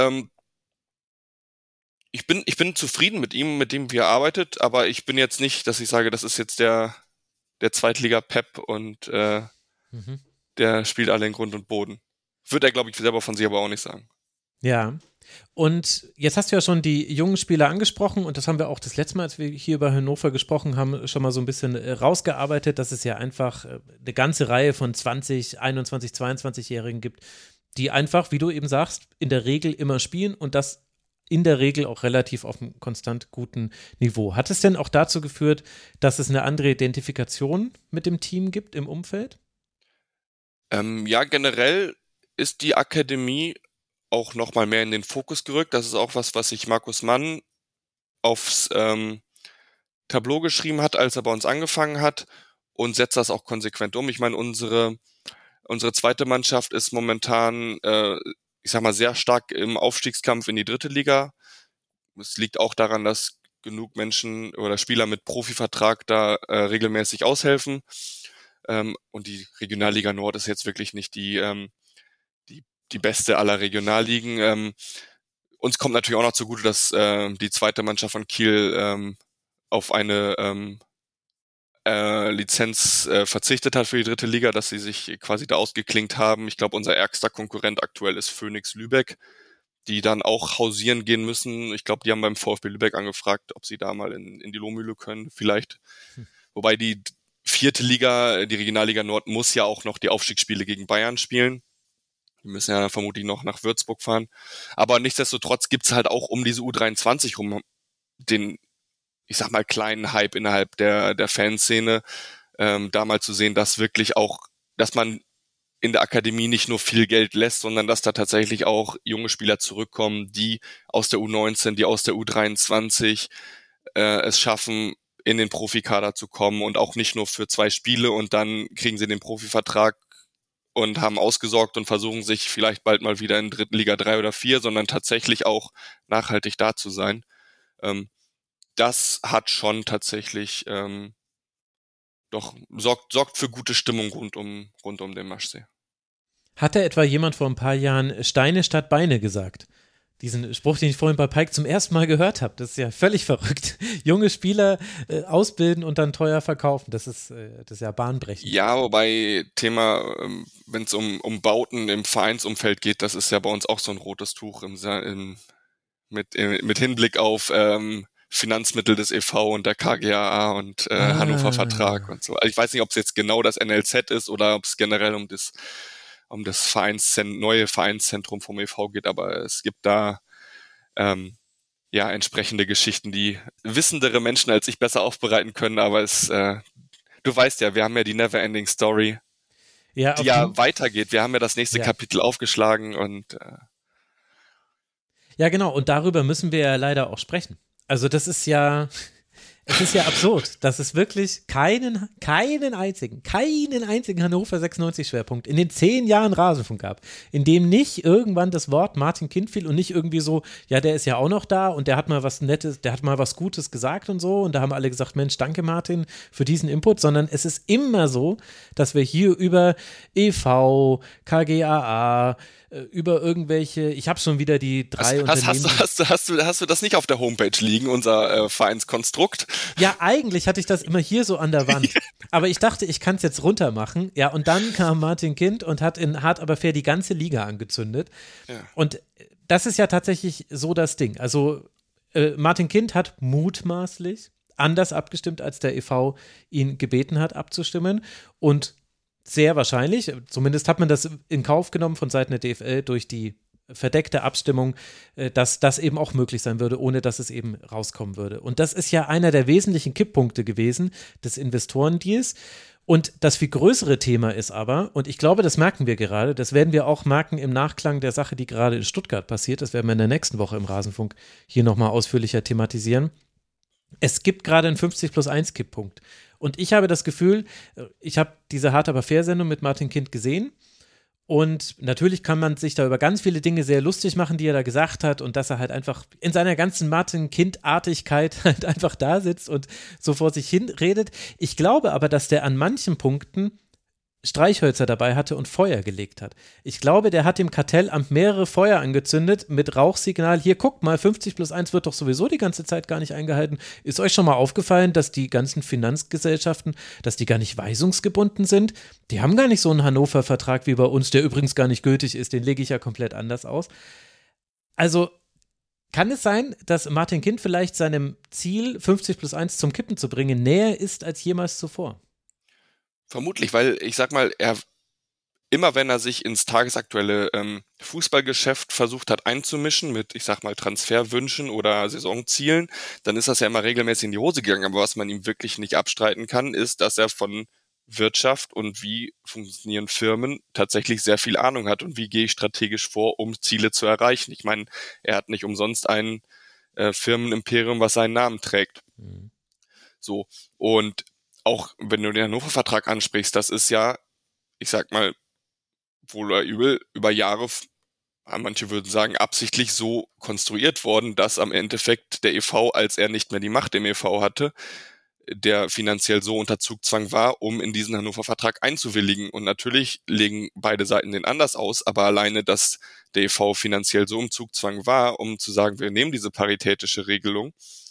ich bin zufrieden mit ihm, mit dem wie er arbeitet, aber ich bin jetzt nicht, dass ich sage, das ist jetzt der Zweitliga-Pep und der spielt alle in Grund und Boden. Wird er, glaube ich, selber von sich aber auch nicht sagen. Ja, und jetzt hast du ja schon die jungen Spieler angesprochen und das haben wir auch das letzte Mal, als wir hier über Hannover gesprochen haben, schon mal so ein bisschen rausgearbeitet, dass es ja einfach eine ganze Reihe von 20, 21, 22-Jährigen gibt, die einfach, wie du eben sagst, in der Regel immer spielen und das in der Regel auch relativ auf einem konstant guten Niveau. Hat es denn auch dazu geführt, dass es eine andere Identifikation mit dem Team gibt im Umfeld? Ja, generell ist die Akademie auch noch mal mehr in den Fokus gerückt. Das ist auch was sich Markus Mann aufs Tableau geschrieben hat, als er bei uns angefangen hat und setzt das auch konsequent um. Ich meine, unsere zweite Mannschaft ist momentan ich sag mal, sehr stark im Aufstiegskampf in die 3. Liga. Es liegt auch daran, dass genug Menschen oder Spieler mit Profivertrag da regelmäßig aushelfen. Und die Regionalliga Nord ist jetzt wirklich nicht die beste aller Regionalligen. Uns kommt natürlich auch noch zugute, dass die zweite Mannschaft von Kiel auf eine Lizenz verzichtet hat für die 3. Liga, dass sie sich quasi da ausgeklinkt haben. Ich glaube, unser ärgster Konkurrent aktuell ist Phoenix Lübeck, die dann auch hausieren gehen müssen. Ich glaube, die haben beim VfB Lübeck angefragt, ob sie da mal in die Lohmühle können, vielleicht. Wobei die 4. Liga, die Regionalliga Nord, muss ja auch noch die Aufstiegsspiele gegen Bayern spielen. Die müssen ja vermutlich noch nach Würzburg fahren. Aber nichtsdestotrotz gibt's halt auch um diese U23 rum den, ich sag mal, kleinen Hype innerhalb der Fanszene, da mal zu sehen, dass wirklich auch, dass man in der Akademie nicht nur viel Geld lässt, sondern dass da tatsächlich auch junge Spieler zurückkommen, die aus der U19, die aus der U23 es schaffen, in den Profikader zu kommen und auch nicht nur für 2 Spiele und dann kriegen sie den Profivertrag und haben ausgesorgt und versuchen sich vielleicht bald mal wieder in Liga 3 oder 4, sondern tatsächlich auch nachhaltig da zu sein. Das hat schon tatsächlich sorgt für gute Stimmung rund um den Maschsee. Hatte etwa jemand vor ein paar Jahren Steine statt Beine gesagt? Diesen Spruch, den ich vorhin bei Pike zum ersten Mal gehört habe, das ist ja völlig verrückt. Junge Spieler ausbilden und dann teuer verkaufen, das ist ja bahnbrechend. Ja, wobei Thema, wenn es um Bauten im Vereinsumfeld geht, das ist ja bei uns auch so ein rotes Tuch mit Hinblick auf Finanzmittel des e.V. und der KGaA und Hannover Vertrag und so. Also ich weiß nicht, ob es jetzt genau das NLZ ist oder ob es generell um das neue Vereinszentrum vom e.V. geht, aber es gibt da entsprechende Geschichten, die wissendere Menschen als ich besser aufbereiten können, aber du weißt ja, wir haben ja die Neverending Story, die ja weitergeht. Wir haben ja das nächste Kapitel aufgeschlagen und ja, genau, und darüber müssen wir ja leider auch sprechen. Also es ist ja absurd, dass es wirklich keinen einzigen Hannover 96 Schwerpunkt in den 10 Jahren Rasenfunk gab, in dem nicht irgendwann das Wort Martin Kind fiel und nicht irgendwie so, ja, der ist ja auch noch da und der hat mal was Nettes, der hat mal was Gutes gesagt und so und da haben alle gesagt, Mensch, danke Martin für diesen Input, sondern es ist immer so, dass wir hier über e.V., KGaA, über irgendwelche, ich habe schon wieder die drei Unternehmen. Hast du das nicht auf der Homepage liegen, unser Vereinskonstrukt? Ja, eigentlich hatte ich das immer hier so an der Wand. Aber ich dachte, ich kann es jetzt runter machen. Ja, und dann kam Martin Kind und hat in Hart aber fair die ganze Liga angezündet. Ja. Und das ist ja tatsächlich so das Ding. Also Martin Kind hat mutmaßlich anders abgestimmt, als der e.V. ihn gebeten hat, abzustimmen. Und sehr wahrscheinlich, zumindest hat man das in Kauf genommen von Seiten der DFL durch die verdeckte Abstimmung, dass das eben auch möglich sein würde, ohne dass es eben rauskommen würde. Und das ist ja einer der wesentlichen Kipppunkte gewesen des Investorendeals. Und das viel größere Thema ist aber, und ich glaube, das merken wir gerade, das werden wir auch merken im Nachklang der Sache, die gerade in Stuttgart passiert, das werden wir in der nächsten Woche im Rasenfunk hier nochmal ausführlicher thematisieren. Es gibt gerade einen 50+1 Kipppunkt. Und ich habe das Gefühl, ich habe diese Hart aber fair Sendung mit Martin Kind gesehen und natürlich kann man sich da über ganz viele Dinge sehr lustig machen, die er da gesagt hat und dass er halt einfach in seiner ganzen Martin Kind-Artigkeit halt einfach da sitzt und so vor sich hin redet. Ich glaube aber, dass der an manchen Punkten Streichhölzer dabei hatte und Feuer gelegt hat. Ich glaube, der hat im Kartellamt mehrere Feuer angezündet mit Rauchsignal. Hier, guckt mal, 50+1 wird doch sowieso die ganze Zeit gar nicht eingehalten. Ist euch schon mal aufgefallen, dass die ganzen Finanzgesellschaften, dass die gar nicht weisungsgebunden sind? Die haben gar nicht so einen Hannover-Vertrag wie bei uns, der übrigens gar nicht gültig ist. Den lege ich ja komplett anders aus. Also kann es sein, dass Martin Kind vielleicht seinem Ziel, 50+1 zum Kippen zu bringen, näher ist als jemals zuvor? Vermutlich, weil ich sag mal, immer wenn er sich ins tagesaktuelle Fußballgeschäft versucht hat einzumischen mit, ich sag mal, Transferwünschen oder Saisonzielen, dann ist das ja immer regelmäßig in die Hose gegangen. Aber was man ihm wirklich nicht abstreiten kann, ist, dass er von Wirtschaft und wie funktionieren Firmen tatsächlich sehr viel Ahnung hat und wie gehe ich strategisch vor, um Ziele zu erreichen. Ich meine, er hat nicht umsonst ein Firmenimperium, was seinen Namen trägt. Mhm. So, und auch wenn du den Hannover-Vertrag ansprichst, das ist ja, ich sag mal, wohl oder übel, über Jahre, manche würden sagen, absichtlich so konstruiert worden, dass am Endeffekt der e.V., als er nicht mehr die Macht im e.V. hatte, der finanziell so unter Zugzwang war, um in diesen Hannover-Vertrag einzuwilligen. Und natürlich legen beide Seiten den anders aus, aber alleine, dass der e.V. finanziell so im Zugzwang war, um zu sagen, wir nehmen diese paritätische Regelung,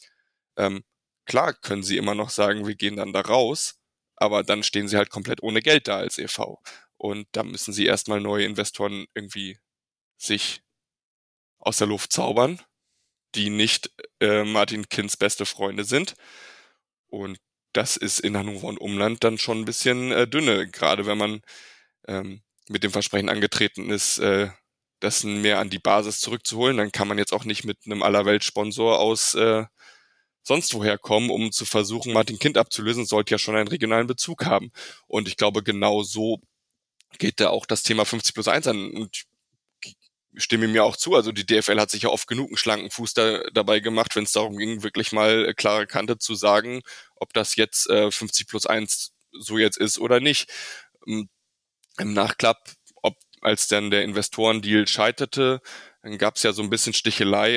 klar können sie immer noch sagen, wir gehen dann da raus, aber dann stehen sie halt komplett ohne Geld da als e.V. Und da müssen sie erstmal neue Investoren irgendwie sich aus der Luft zaubern, die nicht Martin Kinds beste Freunde sind. Und das ist in Hannover und Umland dann schon ein bisschen dünne, gerade wenn man mit dem Versprechen angetreten ist, das mehr an die Basis zurückzuholen. Dann kann man jetzt auch nicht mit einem Allerweltssponsor aus sonst woher kommen, um zu versuchen, Martin Kind abzulösen, sollte ja schon einen regionalen Bezug haben. Und ich glaube, genau so geht da auch das Thema 50+1 an. Und ich stimme mir auch zu, also die DFL hat sich ja oft genug einen schlanken Fuß dabei gemacht, wenn es darum ging, wirklich mal klare Kante zu sagen, ob das jetzt 50+1 so jetzt ist oder nicht. Im Nachklapp, als dann der Investorendeal scheiterte, dann gab es ja so ein bisschen Stichelei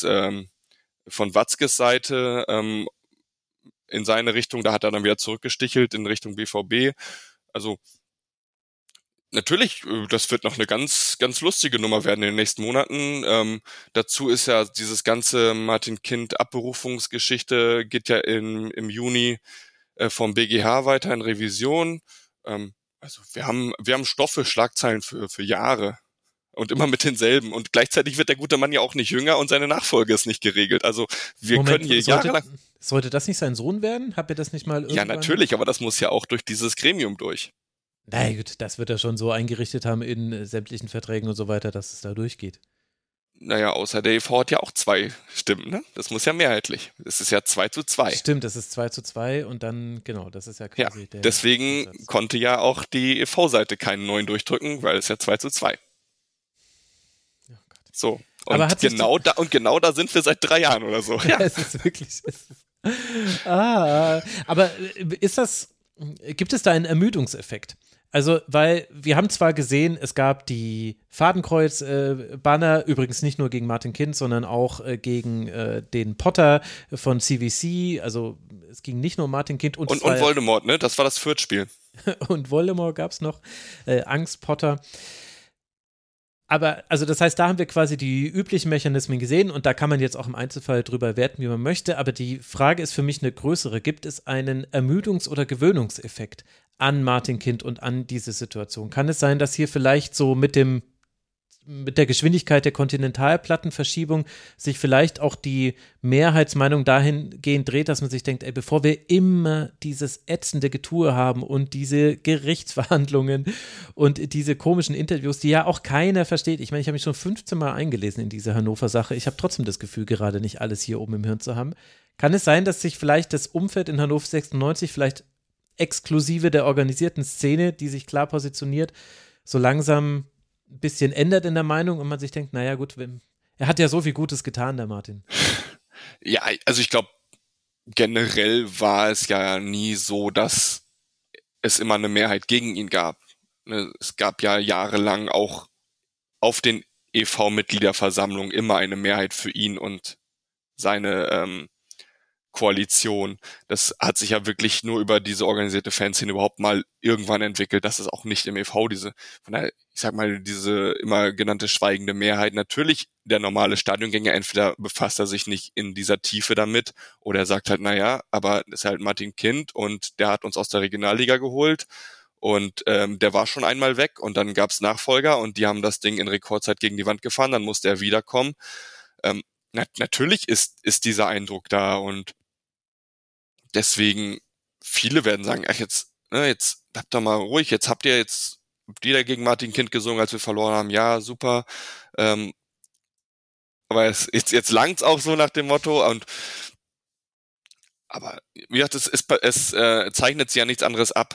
von Watzkes Seite in seine Richtung, da hat er dann wieder zurückgestichelt in Richtung BVB. Also natürlich, das wird noch eine ganz, ganz lustige Nummer werden in den nächsten Monaten. Dazu ist ja dieses ganze Martin Kind Abberufungsgeschichte geht ja im Juni vom BGH weiter in Revision. Also wir haben Stoff für Schlagzeilen für Jahre. Und immer mit denselben. Und gleichzeitig wird der gute Mann ja auch nicht jünger und seine Nachfolge ist nicht geregelt. Also wir können hier jahrelang... Sollte das nicht sein Sohn werden? Habt ihr das nicht mal irgendwann... Ja, natürlich, aber das muss ja auch durch dieses Gremium durch. Na gut, das wird er schon so eingerichtet haben in sämtlichen Verträgen und so weiter, dass es da durchgeht. Naja, außer der e.V. hat ja auch 2 Stimmen, ne? Das muss ja mehrheitlich. Es ist ja 2:2. Stimmt, das ist 2:2 und dann, genau, das ist ja quasi der... Deswegen konnte ja auch die e.V.-Seite keinen neuen durchdrücken, weil es ja 2:2. So, und genau da sind wir seit 3 Jahren oder so. Ja, es ist wirklich. Aber gibt es da einen Ermüdungseffekt? Also, weil wir haben zwar gesehen, es gab die Fadenkreuz-Banner, übrigens nicht nur gegen Martin Kind, sondern auch gegen den Potter von CVC, also es ging nicht nur um Martin Kind. Und Voldemort, ne? Das war das Fürth-Spiel. Und Voldemort gab es noch, Angst Potter. Aber, also das heißt, da haben wir quasi die üblichen Mechanismen gesehen und da kann man jetzt auch im Einzelfall drüber werten, wie man möchte, aber die Frage ist für mich eine größere. Gibt es einen Ermüdungs- oder Gewöhnungseffekt an Martin Kind und an diese Situation? Kann es sein, dass hier vielleicht so mit der Geschwindigkeit der Kontinentalplattenverschiebung sich vielleicht auch die Mehrheitsmeinung dahingehend dreht, dass man sich denkt, ey, bevor wir immer dieses ätzende Getue haben und diese Gerichtsverhandlungen und diese komischen Interviews, die ja auch keiner versteht. Ich meine, ich habe mich schon 15 Mal eingelesen in diese Hannover-Sache. Ich habe trotzdem das Gefühl, gerade nicht alles hier oben im Hirn zu haben. Kann es sein, dass sich vielleicht das Umfeld in Hannover 96 vielleicht exklusive der organisierten Szene, die sich klar positioniert, so langsam ein bisschen ändert in der Meinung und man sich denkt, naja gut, er hat ja so viel Gutes getan, der Martin. Ja, also ich glaube, generell war es ja nie so, dass es immer eine Mehrheit gegen ihn gab. Es gab ja jahrelang auch auf den EV-Mitgliederversammlungen immer eine Mehrheit für ihn und seine Koalition. Das hat sich ja wirklich nur über diese organisierte Fanszene überhaupt mal irgendwann entwickelt, dass es auch nicht im EV diese immer genannte schweigende Mehrheit. Natürlich, der normale Stadiongänger, entweder befasst er sich nicht in dieser Tiefe damit oder er sagt halt, naja, aber es ist halt Martin Kind und der hat uns aus der Regionalliga geholt und der war schon einmal weg und dann gab's Nachfolger und die haben das Ding in Rekordzeit gegen die Wand gefahren, dann musste er wiederkommen. Natürlich ist dieser Eindruck da und deswegen, viele werden sagen, ach jetzt bleibt doch mal ruhig, jetzt habt ihr jeder gegen Martin Kind gesungen, als wir verloren haben, ja, super, aber jetzt langt's auch so nach dem Motto aber wie gesagt, es zeichnet sich ja nichts anderes ab.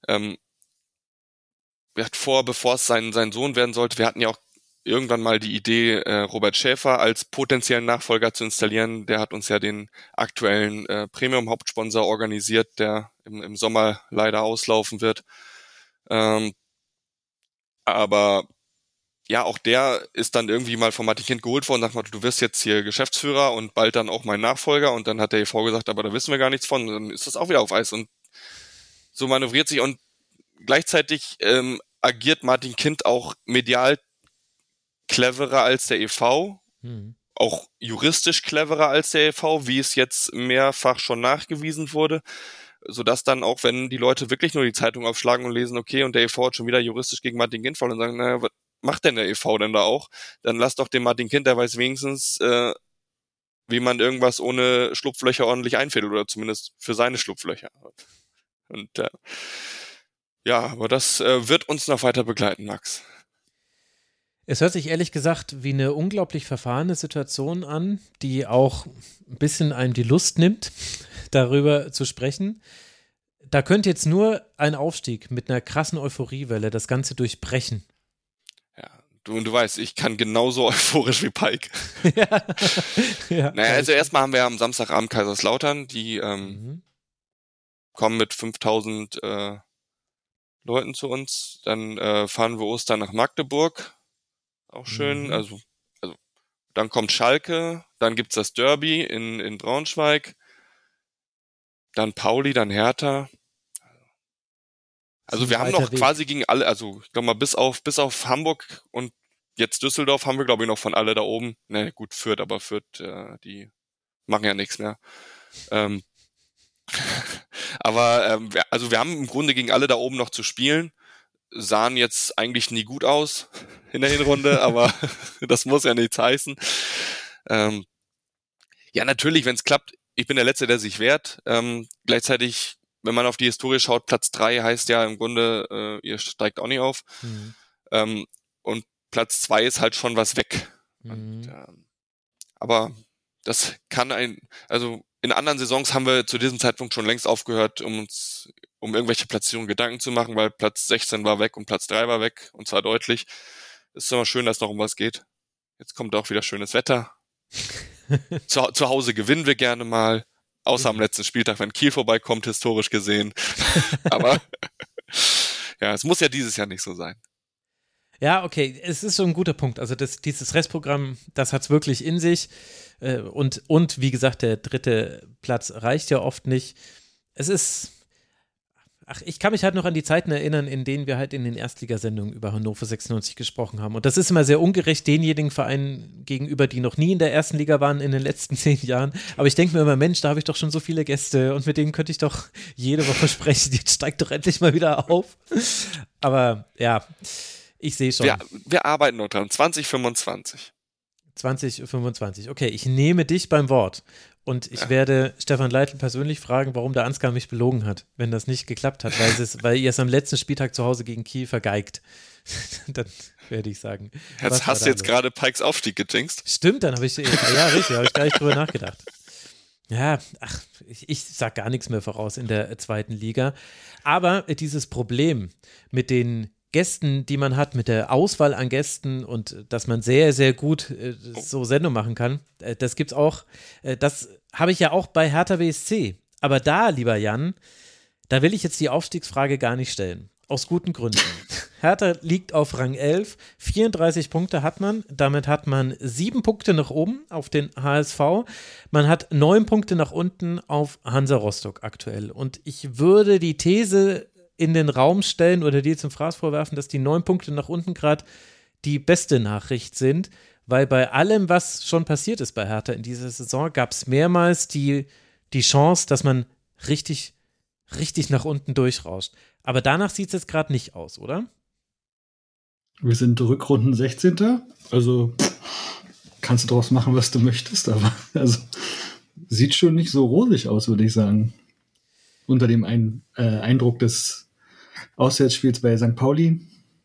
Bevor es sein Sohn werden sollte, wir hatten ja auch irgendwann mal die Idee, Robert Schäfer als potenziellen Nachfolger zu installieren. Der hat uns ja den aktuellen Premium-Hauptsponsor organisiert, der im Sommer leider auslaufen wird. Aber ja, auch der ist dann irgendwie mal von Martin Kind geholt worden und sagt, du wirst jetzt hier Geschäftsführer und bald dann auch mein Nachfolger. Und dann hat der EV gesagt, aber da wissen wir gar nichts von. Und dann ist das auch wieder auf Eis. Und so manövriert sich. Und gleichzeitig agiert Martin Kind auch medial cleverer als der e.V., auch juristisch cleverer als der e.V., wie es jetzt mehrfach schon nachgewiesen wurde, sodass dann auch, wenn die Leute wirklich nur die Zeitung aufschlagen und lesen, okay, und der e.V. hat schon wieder juristisch gegen Martin Kind verloren und sagen, naja, was macht denn der e.V. denn da auch? Dann lass doch den Martin Kind, der weiß wenigstens, wie man irgendwas ohne Schlupflöcher ordentlich einfädelt oder zumindest für seine Schlupflöcher. Und ja, aber das wird uns noch weiter begleiten, Max. Es hört sich ehrlich gesagt wie eine unglaublich verfahrene Situation an, die auch ein bisschen einem die Lust nimmt, darüber zu sprechen. Da könnte jetzt nur ein Aufstieg mit einer krassen Euphoriewelle das Ganze durchbrechen. Ja, du weißt, ich kann genauso euphorisch wie Pike. Ja, naja, also erstmal haben wir am Samstagabend Kaiserslautern, die kommen mit 5000 Leuten zu uns. Dann fahren wir Ostern nach Magdeburg. Auch schön, also dann kommt Schalke, dann gibt's das Derby in Braunschweig, dann Pauli, dann Hertha. Also wir haben noch quasi gegen alle, also ich glaube mal bis auf Hamburg und jetzt Düsseldorf haben wir glaube ich noch von alle da oben. Ne, gut, Fürth, aber Fürth, die machen ja nichts mehr. Aber also wir haben im Grunde gegen alle da oben noch zu spielen. Sahen jetzt eigentlich nie gut aus in der Hinrunde, aber das muss ja nichts heißen. Ja, natürlich, wenn es klappt, ich bin der Letzte, der sich wehrt. Gleichzeitig, wenn man auf die Historie schaut, Platz 3 heißt ja im Grunde, ihr steigt auch nicht auf. Und Platz 2 ist halt schon was weg. Und, aber das kann also in anderen Saisons haben wir zu diesem Zeitpunkt schon längst aufgehört, um irgendwelche Platzierungen Gedanken zu machen, weil Platz 16 war weg und Platz 3 war weg, und zwar deutlich. Es ist immer schön, dass noch um was geht. Jetzt kommt auch wieder schönes Wetter. Zu Hause gewinnen wir gerne mal, außer am letzten Spieltag, wenn Kiel vorbeikommt, historisch gesehen. Aber ja, es muss ja dieses Jahr nicht so sein. Ja, okay, es ist so ein guter Punkt. Also dieses Restprogramm, das hat es wirklich in sich. Und wie gesagt, der dritte Platz reicht ja oft nicht. Es ist ich kann mich halt noch an die Zeiten erinnern, in denen wir halt in den Erstligasendungen über Hannover 96 gesprochen haben. Und das ist immer sehr ungerecht denjenigen Vereinen gegenüber, die noch nie in der ersten Liga waren in den letzten 10 Jahren. Aber ich denke mir immer, Mensch, da habe ich doch schon so viele Gäste und mit denen könnte ich doch jede Woche sprechen. Jetzt steigt doch endlich mal wieder auf. Aber ja, ich sehe schon. Wir arbeiten noch dran. 2025. 2025. Okay, ich nehme dich beim Wort. Und ich werde Stefan Leitl persönlich fragen, warum der Ansgar mich belogen hat, wenn das nicht geklappt hat, weil ihr es am letzten Spieltag zu Hause gegen Kiel vergeigt. Dann werde ich sagen. Hast du jetzt gerade Pikes Aufstieg gejinxt? Stimmt, dann habe ich, richtig, habe ich gar nicht drüber nachgedacht. Ja, ich sag gar nichts mehr voraus in der zweiten Liga. Aber dieses Problem mit den Gästen, die man hat, mit der Auswahl an Gästen und dass man sehr, sehr gut so Sendung machen kann, das gibt's auch, das habe ich ja auch bei Hertha BSC. Aber da, lieber Jan, da will ich jetzt die Aufstiegsfrage gar nicht stellen. Aus guten Gründen. Hertha liegt auf Rang 11, 34 Punkte hat man, damit hat man 7 Punkte nach oben auf den HSV, man hat 9 Punkte nach unten auf Hansa Rostock aktuell. Und ich würde die These in den Raum stellen oder dir zum Fraß vorwerfen, dass die 9 Punkte nach unten gerade die beste Nachricht sind, weil bei allem, was schon passiert ist bei Hertha in dieser Saison, gab es mehrmals die Chance, dass man richtig nach unten durchrauscht. Aber danach sieht es jetzt gerade nicht aus, oder? Wir sind Rückrunden 16. Also kannst du draus machen, was du möchtest, aber also sieht schon nicht so rosig aus, würde ich sagen. Unter dem Eindruck des Auswärtsspiels bei St. Pauli.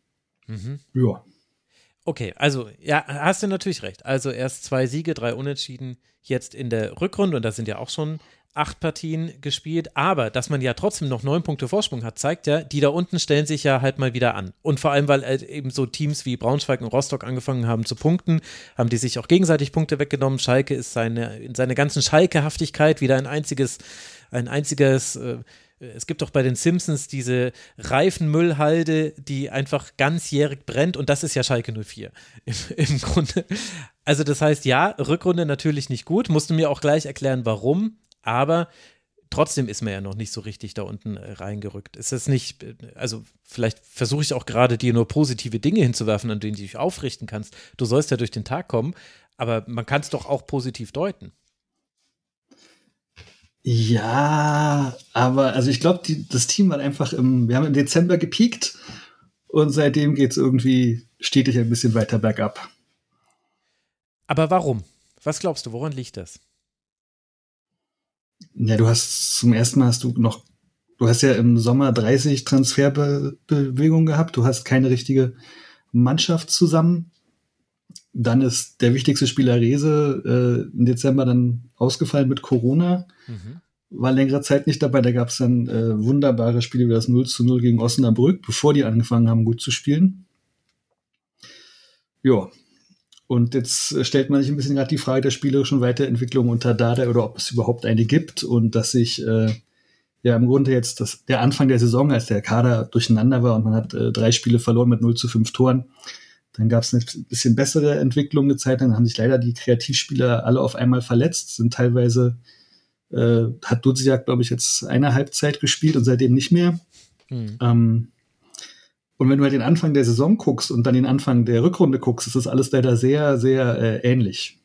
Ja. Okay, also ja, hast du natürlich recht. Also erst 2 Siege, 3 Unentschieden jetzt in der Rückrunde und da sind ja auch schon 8 Partien gespielt, aber dass man ja trotzdem noch 9 Punkte Vorsprung hat, zeigt ja, die da unten stellen sich ja halt mal wieder an. Und vor allem, weil eben so Teams wie Braunschweig und Rostock angefangen haben zu punkten, haben die sich auch gegenseitig Punkte weggenommen. Schalke ist in seiner ganzen Schalke-Haftigkeit wieder ein einziges es gibt doch bei den Simpsons diese Reifenmüllhalde, die einfach ganzjährig brennt und das ist ja Schalke 04 im Grunde. Also das heißt, ja, Rückrunde natürlich nicht gut, musst du mir auch gleich erklären, warum, aber trotzdem ist man ja noch nicht so richtig da unten reingerückt. Ist das nicht, also vielleicht versuche ich auch gerade dir nur positive Dinge hinzuwerfen, an denen du dich aufrichten kannst. Du sollst ja durch den Tag kommen, aber man kann es doch auch positiv deuten. Ja, aber also ich glaube, das Team hat einfach wir haben im Dezember gepiekt und seitdem geht es irgendwie stetig ein bisschen weiter bergab. Aber warum? Was glaubst du, woran liegt das? Ja, du hast ja im Sommer 30 Transferbewegungen gehabt, du hast keine richtige Mannschaft zusammen. Dann ist der wichtigste Spieler Rehse im Dezember dann ausgefallen mit Corona. War längere Zeit nicht dabei. Da gab es dann wunderbare Spiele wie das 0:0 gegen Osnabrück, bevor die angefangen haben, gut zu spielen. Ja. Und jetzt stellt man sich ein bisschen gerade die Frage der spielerischen Weiterentwicklung unter Dardai oder ob es überhaupt eine gibt und dass sich im Grunde jetzt der Anfang der Saison, als der Kader durcheinander war und man hat 3 Spiele verloren mit 0:5 Toren, dann gab es eine bisschen bessere Entwicklung eine Zeit lang. Dann haben sich leider die Kreativspieler alle auf einmal verletzt, sind teilweise hat Duziak, glaube ich, jetzt eine Halbzeit gespielt und seitdem nicht mehr. Und wenn du halt den Anfang der Saison guckst und dann den Anfang der Rückrunde guckst, ist das alles leider sehr, sehr ähnlich.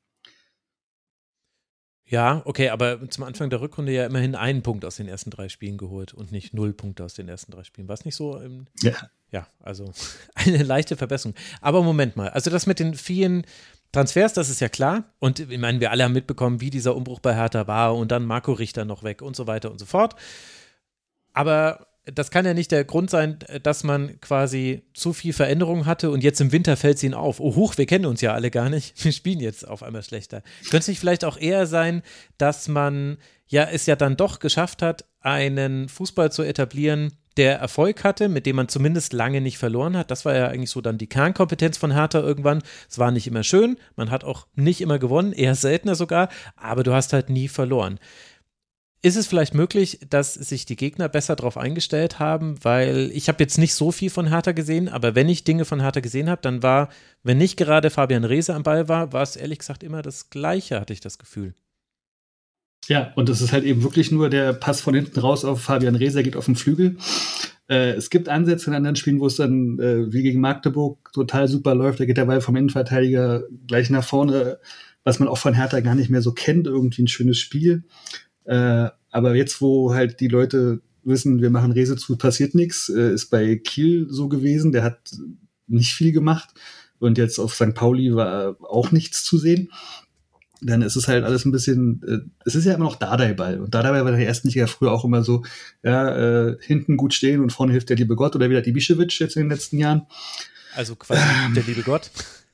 Ja, okay, aber zum Anfang der Rückrunde ja immerhin 1 Punkt aus den ersten 3 Spielen geholt und nicht 0 Punkte aus den ersten 3 Spielen. War es nicht so? Ja, also eine leichte Verbesserung. Aber Moment mal, also das mit den vielen Transfers, das ist ja klar. Und ich meine, wir alle haben mitbekommen, wie dieser Umbruch bei Hertha war und dann Marco Richter noch weg und so weiter und so fort. Aber das kann ja nicht der Grund sein, dass man quasi zu viel Veränderung hatte und jetzt im Winter fällt es ihnen auf. Oh, huch, wir kennen uns ja alle gar nicht. Wir spielen jetzt auf einmal schlechter. Könnte es nicht vielleicht auch eher sein, dass man es ja dann doch geschafft hat, einen Fußball zu etablieren, der Erfolg hatte, mit dem man zumindest lange nicht verloren hat. Das war ja eigentlich so dann die Kernkompetenz von Hertha irgendwann. Es war nicht immer schön, man hat auch nicht immer gewonnen, eher seltener sogar, aber du hast halt nie verloren. Ist es vielleicht möglich, dass sich die Gegner besser darauf eingestellt haben, weil ich habe jetzt nicht so viel von Hertha gesehen, aber wenn ich Dinge von Hertha gesehen habe, dann war, wenn nicht gerade Fabian Rehse am Ball war es ehrlich gesagt immer das Gleiche, hatte ich das Gefühl. Ja, und es ist halt eben wirklich nur der Pass von hinten raus auf Fabian Reser, geht auf den Flügel. Es gibt Ansätze in anderen Spielen, wo es dann wie gegen Magdeburg total super läuft. Da geht der Ball vom Innenverteidiger gleich nach vorne, was man auch von Hertha gar nicht mehr so kennt. Irgendwie ein schönes Spiel. Aber jetzt, wo halt die Leute wissen, wir machen Rese zu, passiert nichts, ist bei Kiel so gewesen. Der hat nicht viel gemacht. Und jetzt auf St. Pauli war auch nichts zu sehen. Dann ist es halt alles ein bisschen, es ist ja immer noch Dardai-Ball. Und Dardai war in der ersten Liga früher auch immer so, hinten gut stehen und vorne hilft der liebe Gott oder wieder die Ibišević jetzt in den letzten Jahren. Also quasi der liebe Gott.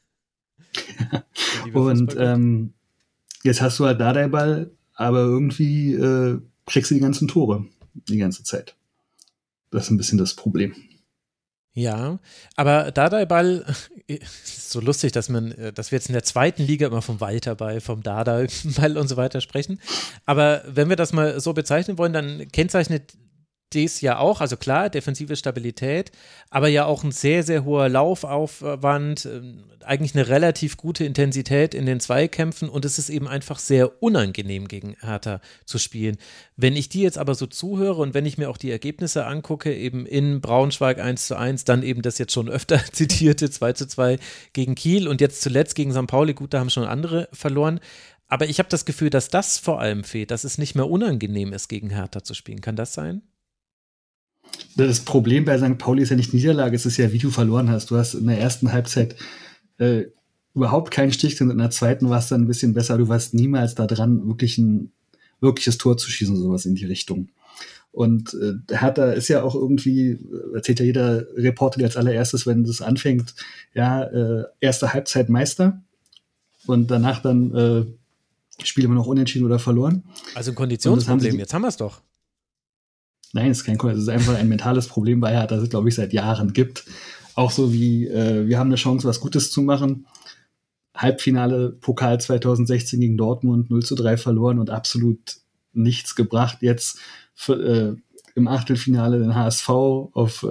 Und jetzt hast du halt Dardai-Ball, aber irgendwie kriegst du die ganzen Tore die ganze Zeit. Das ist ein bisschen das Problem. Ja, aber Dardai-Ball, ist so lustig, dass wir jetzt in der zweiten Liga immer vom Walter-Ball, vom Dardai-Ball und so weiter sprechen. Aber wenn wir das mal so bezeichnen wollen, dann kennzeichnet dies ja auch, also klar, defensive Stabilität, aber ja auch ein sehr, sehr hoher Laufaufwand, eigentlich eine relativ gute Intensität in den Zweikämpfen und es ist eben einfach sehr unangenehm gegen Hertha zu spielen. Wenn ich die jetzt aber so zuhöre und wenn ich mir auch die Ergebnisse angucke, eben in Braunschweig 1:1, dann eben das jetzt schon öfter zitierte 2:2 gegen Kiel und jetzt zuletzt gegen St. Pauli, gut, da haben schon andere verloren, aber ich habe das Gefühl, dass das vor allem fehlt, dass es nicht mehr unangenehm ist, gegen Hertha zu spielen. Kann das sein? Das Problem bei St. Pauli ist ja nicht Niederlage, es ist ja, wie du verloren hast. Du hast in der ersten Halbzeit überhaupt keinen Stich und in der zweiten war es dann ein bisschen besser. Du warst niemals da dran, wirklich ein wirkliches Tor zu schießen, sowas in die Richtung. Und Hertha ist ja auch irgendwie, erzählt ja jeder Reporter als allererstes, wenn das anfängt, erste Halbzeit Meister und danach dann Spiele immer noch unentschieden oder verloren. Also ein Konditionsproblem, jetzt haben wir es doch. Nein, es ist kein Konzept, es ist einfach ein mentales Problem bei Hertha, das es, glaube ich, seit Jahren gibt. Auch so wie, wir haben eine Chance, was Gutes zu machen. Halbfinale Pokal 2016 gegen Dortmund, 0:3 verloren und absolut nichts gebracht. Jetzt im Achtelfinale den HSV auf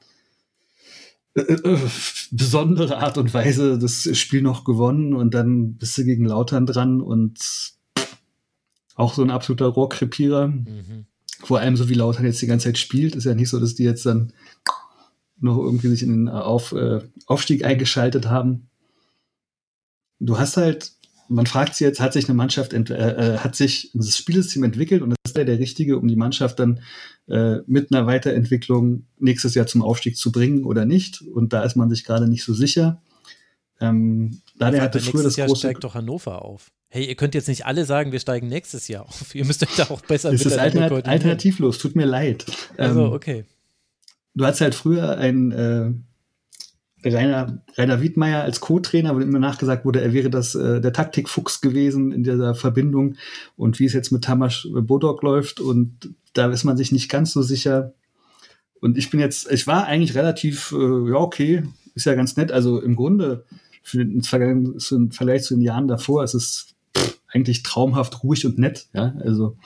besondere Art und Weise das Spiel noch gewonnen und dann bist du gegen Lautern dran und auch so ein absoluter Rohrkrepierer. Vor allem so wie Lautern jetzt die ganze Zeit spielt, ist ja nicht so, dass die jetzt dann noch irgendwie sich in den Aufstieg eingeschaltet haben. Du hast halt, man fragt sich jetzt, hat sich eine Mannschaft, hat sich das Spielsystem entwickelt und ist der Richtige, um die Mannschaft dann mit einer Weiterentwicklung nächstes Jahr zum Aufstieg zu bringen oder nicht? Und da ist man sich gerade nicht so sicher. Der hatte früher das Jahr steigt doch Hannover auf. Hey, ihr könnt jetzt nicht alle sagen, wir steigen nächstes Jahr auf. Ihr müsst euch da auch besser mit der alternativlos, tut mir leid. Also, okay. Du hattest halt früher einen Rainer Wiedmeier als Co-Trainer, wo immer nachgesagt wurde, er wäre der Taktikfuchs gewesen in dieser Verbindung. Und wie es jetzt mit Tamas Bodok läuft, und da ist man sich nicht ganz so sicher. Und ich war eigentlich relativ, okay, ist ja ganz nett. Also im Grunde, im Vergleich zu den Jahren davor, ist es eigentlich traumhaft ruhig und nett, ja, also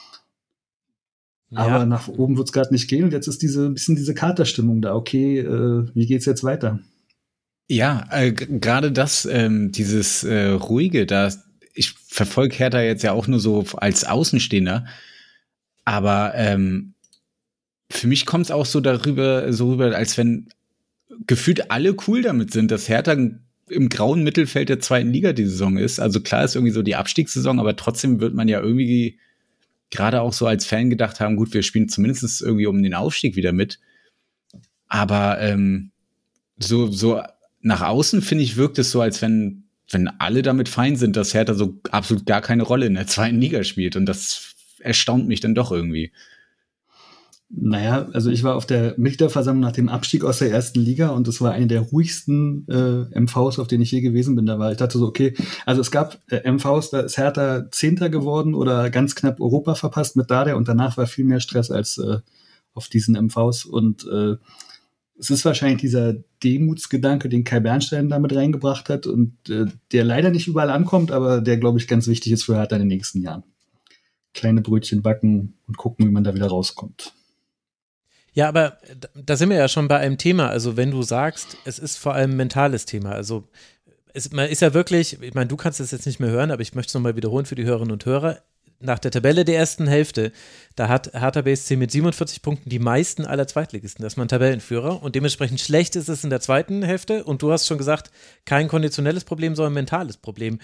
aber nach oben wird es gerade nicht gehen und jetzt ist diese Katerstimmung da, okay, wie geht's jetzt weiter? Ja, gerade das, dieses Ruhige, ich verfolge Hertha jetzt ja auch nur so als Außenstehender, aber für mich kommt es auch so rüber, als wenn gefühlt alle cool damit sind, dass Hertha im grauen Mittelfeld der zweiten Liga die Saison ist. Also klar ist irgendwie so die Abstiegssaison, aber trotzdem wird man ja irgendwie gerade auch so als Fan gedacht haben, gut, wir spielen zumindest irgendwie um den Aufstieg wieder mit. Aber so nach außen, finde ich, wirkt es so, als wenn alle damit fein sind, dass Hertha so absolut gar keine Rolle in der zweiten Liga spielt. Und das erstaunt mich dann doch irgendwie. Naja, also ich war auf der Mitgliederversammlung nach dem Abstieg aus der ersten Liga und das war eine der ruhigsten MVs, auf denen ich je gewesen bin. Ich dachte so, okay, also es gab MVs, da ist Hertha 10. geworden oder ganz knapp Europa verpasst mit Dardai und danach war viel mehr Stress als auf diesen MVs und es ist wahrscheinlich dieser Demutsgedanke, den Kai Bernstein damit reingebracht hat und der leider nicht überall ankommt, aber der, glaube ich, ganz wichtig ist für Hertha in den nächsten Jahren. Kleine Brötchen backen und gucken, wie man da wieder rauskommt. Ja, aber da sind wir ja schon bei einem Thema. Also wenn du sagst, es ist vor allem ein mentales Thema. Also man ist ja wirklich, ich meine, du kannst das jetzt nicht mehr hören, aber ich möchte es nochmal wiederholen für die Hörerinnen und Hörer. nach der Tabelle der ersten Hälfte, da hat Hertha BSC mit 47 Punkten die meisten aller Zweitligisten. Das ist man Tabellenführer und dementsprechend schlecht ist es in der zweiten Hälfte. Und du hast schon gesagt, kein konditionelles Problem, sondern ein mentales Problem.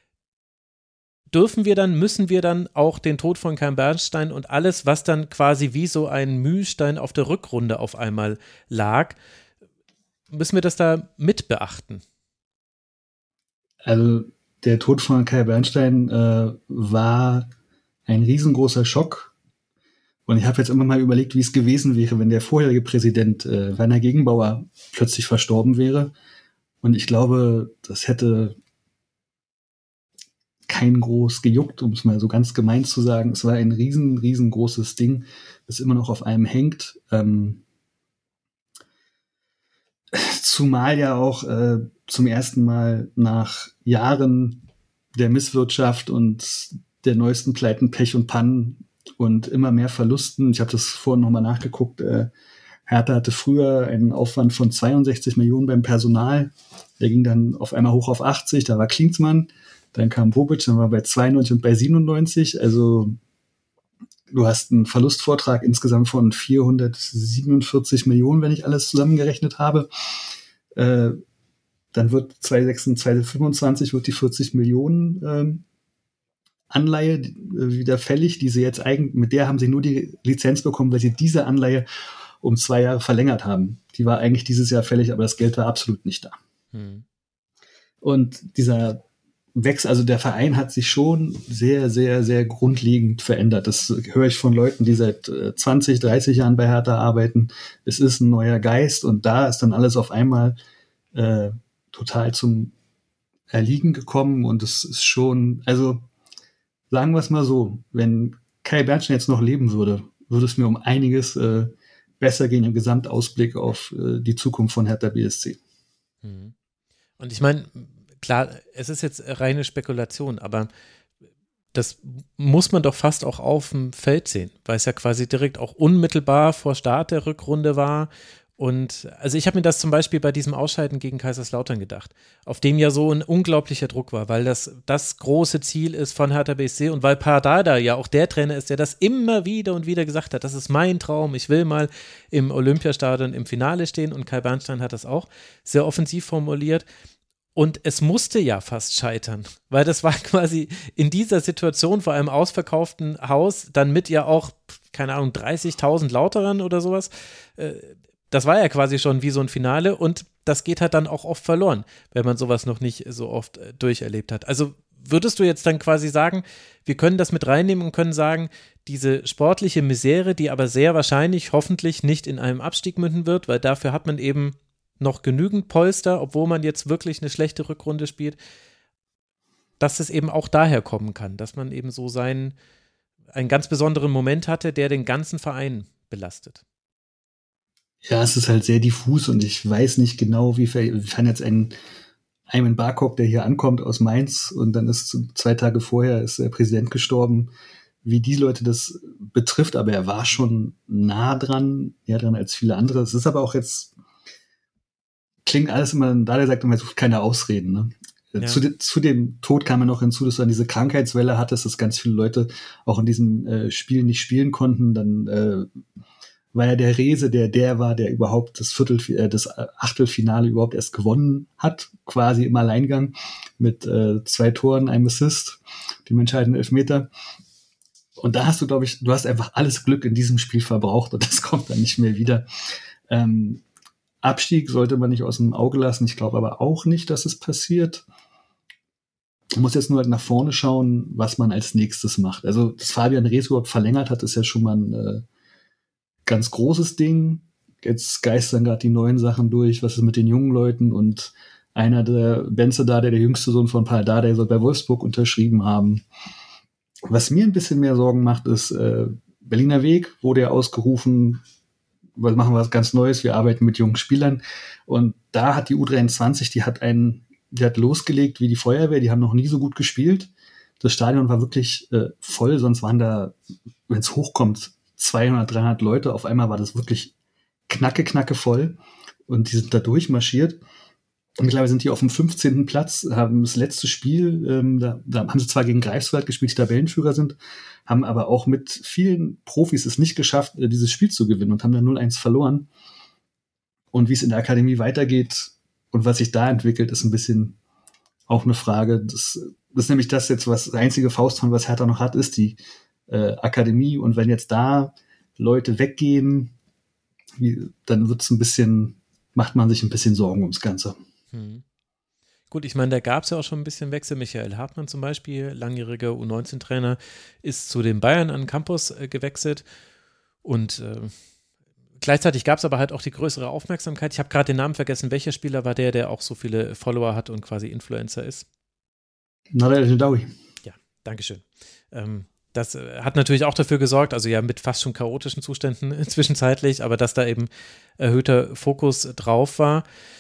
Müssen wir dann auch den Tod von Kai Bernstein und alles, was dann quasi wie so ein Mühlstein auf der Rückrunde auf einmal lag, müssen wir das da mit beachten? Also der Tod von Kai Bernstein war ein riesengroßer Schock. Und ich habe jetzt immer mal überlegt, wie es gewesen wäre, wenn der vorherige Präsident Werner Gegenbauer plötzlich verstorben wäre. Und ich glaube, das hätte kein groß gejuckt, um es mal so ganz gemein zu sagen. Es war ein riesengroßes Ding, das immer noch auf einem hängt. Zumal ja auch zum ersten Mal nach Jahren der Misswirtschaft und der neuesten Pleiten, Pech und Pannen und immer mehr Verlusten. Ich habe das vorhin nochmal nachgeguckt. Hertha hatte früher einen Aufwand von 62 Millionen beim Personal. Der ging dann auf einmal hoch auf 80. Da war Klinsmann. Dann kam Bobic, dann war bei 92 und bei 97. Also du hast einen Verlustvortrag insgesamt von 447 Millionen, wenn ich alles zusammengerechnet habe. Dann wird 2025 wird die 40 Millionen Anleihe wieder fällig, die sie jetzt mit der haben sie nur die Lizenz bekommen, weil sie diese Anleihe um 2 Jahre verlängert haben. Die war eigentlich dieses Jahr fällig, aber das Geld war absolut nicht da. Und dieser Wechsel, also der Verein hat sich schon sehr, sehr, sehr grundlegend verändert. Das höre ich von Leuten, die seit 20, 30 Jahren bei Hertha arbeiten. Es ist ein neuer Geist und da ist dann alles auf einmal total zum Erliegen gekommen und es ist schon, also sagen wir es mal so, wenn Kai Bernstein jetzt noch leben würde, würde es mir um einiges besser gehen im Gesamtausblick auf die Zukunft von Hertha BSC. Und ich meine, klar, es ist jetzt reine Spekulation, aber das muss man doch fast auch auf dem Feld sehen, weil es ja quasi direkt auch unmittelbar vor Start der Rückrunde war. Und also ich habe mir das zum Beispiel bei diesem Ausscheiden gegen Kaiserslautern gedacht, auf dem ja so ein unglaublicher Druck war, weil das große Ziel ist von Hertha BSC und weil Pardada ja auch der Trainer ist, der das immer wieder und wieder gesagt hat, das ist mein Traum, ich will mal im Olympiastadion im Finale stehen und Kai Bernstein hat das auch sehr offensiv formuliert. Und es musste ja fast scheitern, weil das war quasi in dieser Situation vor einem ausverkauften Haus, dann mit ja auch, keine Ahnung, 30.000 Lauterern oder sowas. Das war ja quasi schon wie so ein Finale und das geht halt dann auch oft verloren, wenn man sowas noch nicht so oft durcherlebt hat. Also würdest du jetzt dann quasi sagen, wir können das mit reinnehmen und können sagen, diese sportliche Misere, die aber sehr wahrscheinlich, hoffentlich nicht in einem Abstieg münden wird, weil dafür hat man eben noch genügend Polster, obwohl man jetzt wirklich eine schlechte Rückrunde spielt, dass es eben auch daher kommen kann, dass man eben so einen ganz besonderen Moment hatte, der den ganzen Verein belastet. Ja, es ist halt sehr diffus und ich weiß nicht genau, wie kann jetzt ein Ayman Barkok, der hier ankommt aus Mainz und dann ist 2 Tage vorher ist der Präsident gestorben, wie die Leute das betrifft, aber er war schon näher dran als viele andere. Es ist aber auch jetzt klingt alles immer, da der sagt immer, er sucht keine Ausreden. Ne? Ja. Zu dem Tod kam ja noch hinzu, dass du dann diese Krankheitswelle hattest, dass ganz viele Leute auch in diesem Spiel nicht spielen konnten. Dann war ja der Rehse, der war, der überhaupt das Achtelfinale überhaupt erst gewonnen hat, quasi im Alleingang mit 2 Toren, einem Assist, dem entscheidenden Elfmeter. Und da hast du, glaube ich, du hast einfach alles Glück in diesem Spiel verbraucht und das kommt dann nicht mehr wieder. Abstieg sollte man nicht aus dem Auge lassen. Ich glaube aber auch nicht, dass es passiert. Man muss jetzt nur halt nach vorne schauen, was man als nächstes macht. Also, dass Fabian Rees überhaupt verlängert hat, ist ja schon mal ein ganz großes Ding. Jetzt geistern gerade die neuen Sachen durch. Was ist mit den jungen Leuten? Und einer der Benze da, der jüngste Sohn von Paldada, der soll bei Wolfsburg unterschrieben haben. Was mir ein bisschen mehr Sorgen macht, ist Berliner Weg, wurde ja ausgerufen, was machen wir was ganz Neues, wir arbeiten mit jungen Spielern. Und da hat die U23, die hat losgelegt wie die Feuerwehr, die haben noch nie so gut gespielt. Das Stadion war wirklich voll, sonst waren da, wenn es hochkommt, 200, 300 Leute. Auf einmal war das wirklich knacke voll und die sind da durchmarschiert. Mittlerweile sind die auf dem 15. Platz, haben das letzte Spiel, da haben sie zwar gegen Greifswald gespielt, die Tabellenführer sind, haben aber auch mit vielen Profis es nicht geschafft, dieses Spiel zu gewinnen und haben dann 0-1 verloren. Und wie es in der Akademie weitergeht und was sich da entwickelt, ist ein bisschen auch eine Frage. Das ist nämlich das jetzt, was das einzige Faustpfand, was Hertha noch hat, ist die Akademie. Und wenn jetzt da Leute weggehen, dann wird's macht man sich ein bisschen Sorgen ums Ganze. Gut, ich meine, da gab es ja auch schon ein bisschen Wechsel. Michael Hartmann zum Beispiel, langjähriger U19-Trainer, ist zu den Bayern an den Campus gewechselt und gleichzeitig gab es aber halt auch die größere Aufmerksamkeit. Ich habe gerade den Namen vergessen. Welcher Spieler war der auch so viele Follower hat und quasi Influencer ist? Nader El-Jadawi. Ja, dankeschön. Das hat natürlich auch dafür gesorgt, also ja mit fast schon chaotischen Zuständen zwischenzeitlich, aber dass da eben erhöhter Fokus drauf war.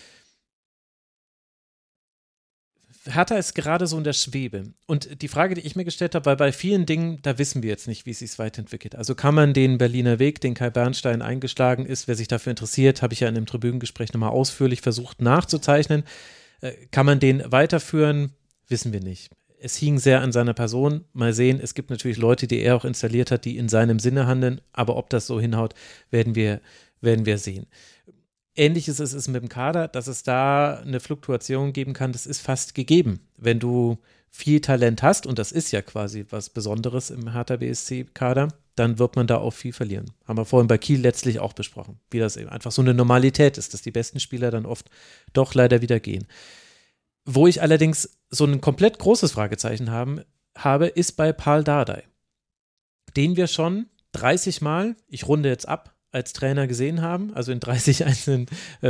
Hertha ist gerade so in der Schwebe. Und die Frage, die ich mir gestellt habe, weil bei vielen Dingen, da wissen wir jetzt nicht, wie es sich weiterentwickelt. Also kann man den Berliner Weg, den Kai Bernstein eingeschlagen ist, wer sich dafür interessiert, habe ich ja in einem Tribünengespräch nochmal ausführlich versucht nachzuzeichnen. Kann man den weiterführen? Wissen wir nicht. Es hing sehr an seiner Person. Mal sehen, es gibt natürlich Leute, die er auch installiert hat, die in seinem Sinne handeln. Aber ob das so hinhaut, werden wir sehen. Ähnliches ist es mit dem Kader, dass es da eine Fluktuation geben kann, das ist fast gegeben. Wenn du viel Talent hast, und das ist ja quasi was Besonderes im Hertha BSC-Kader, dann wird man da auch viel verlieren. Haben wir vorhin bei Kiel letztlich auch besprochen, wie das eben einfach so eine Normalität ist, dass die besten Spieler dann oft doch leider wieder gehen. Wo ich allerdings so ein komplett großes Fragezeichen habe, ist bei Pal Dardai, den wir schon 30 Mal, ich runde jetzt ab, als Trainer gesehen haben, also in 30 einzelnen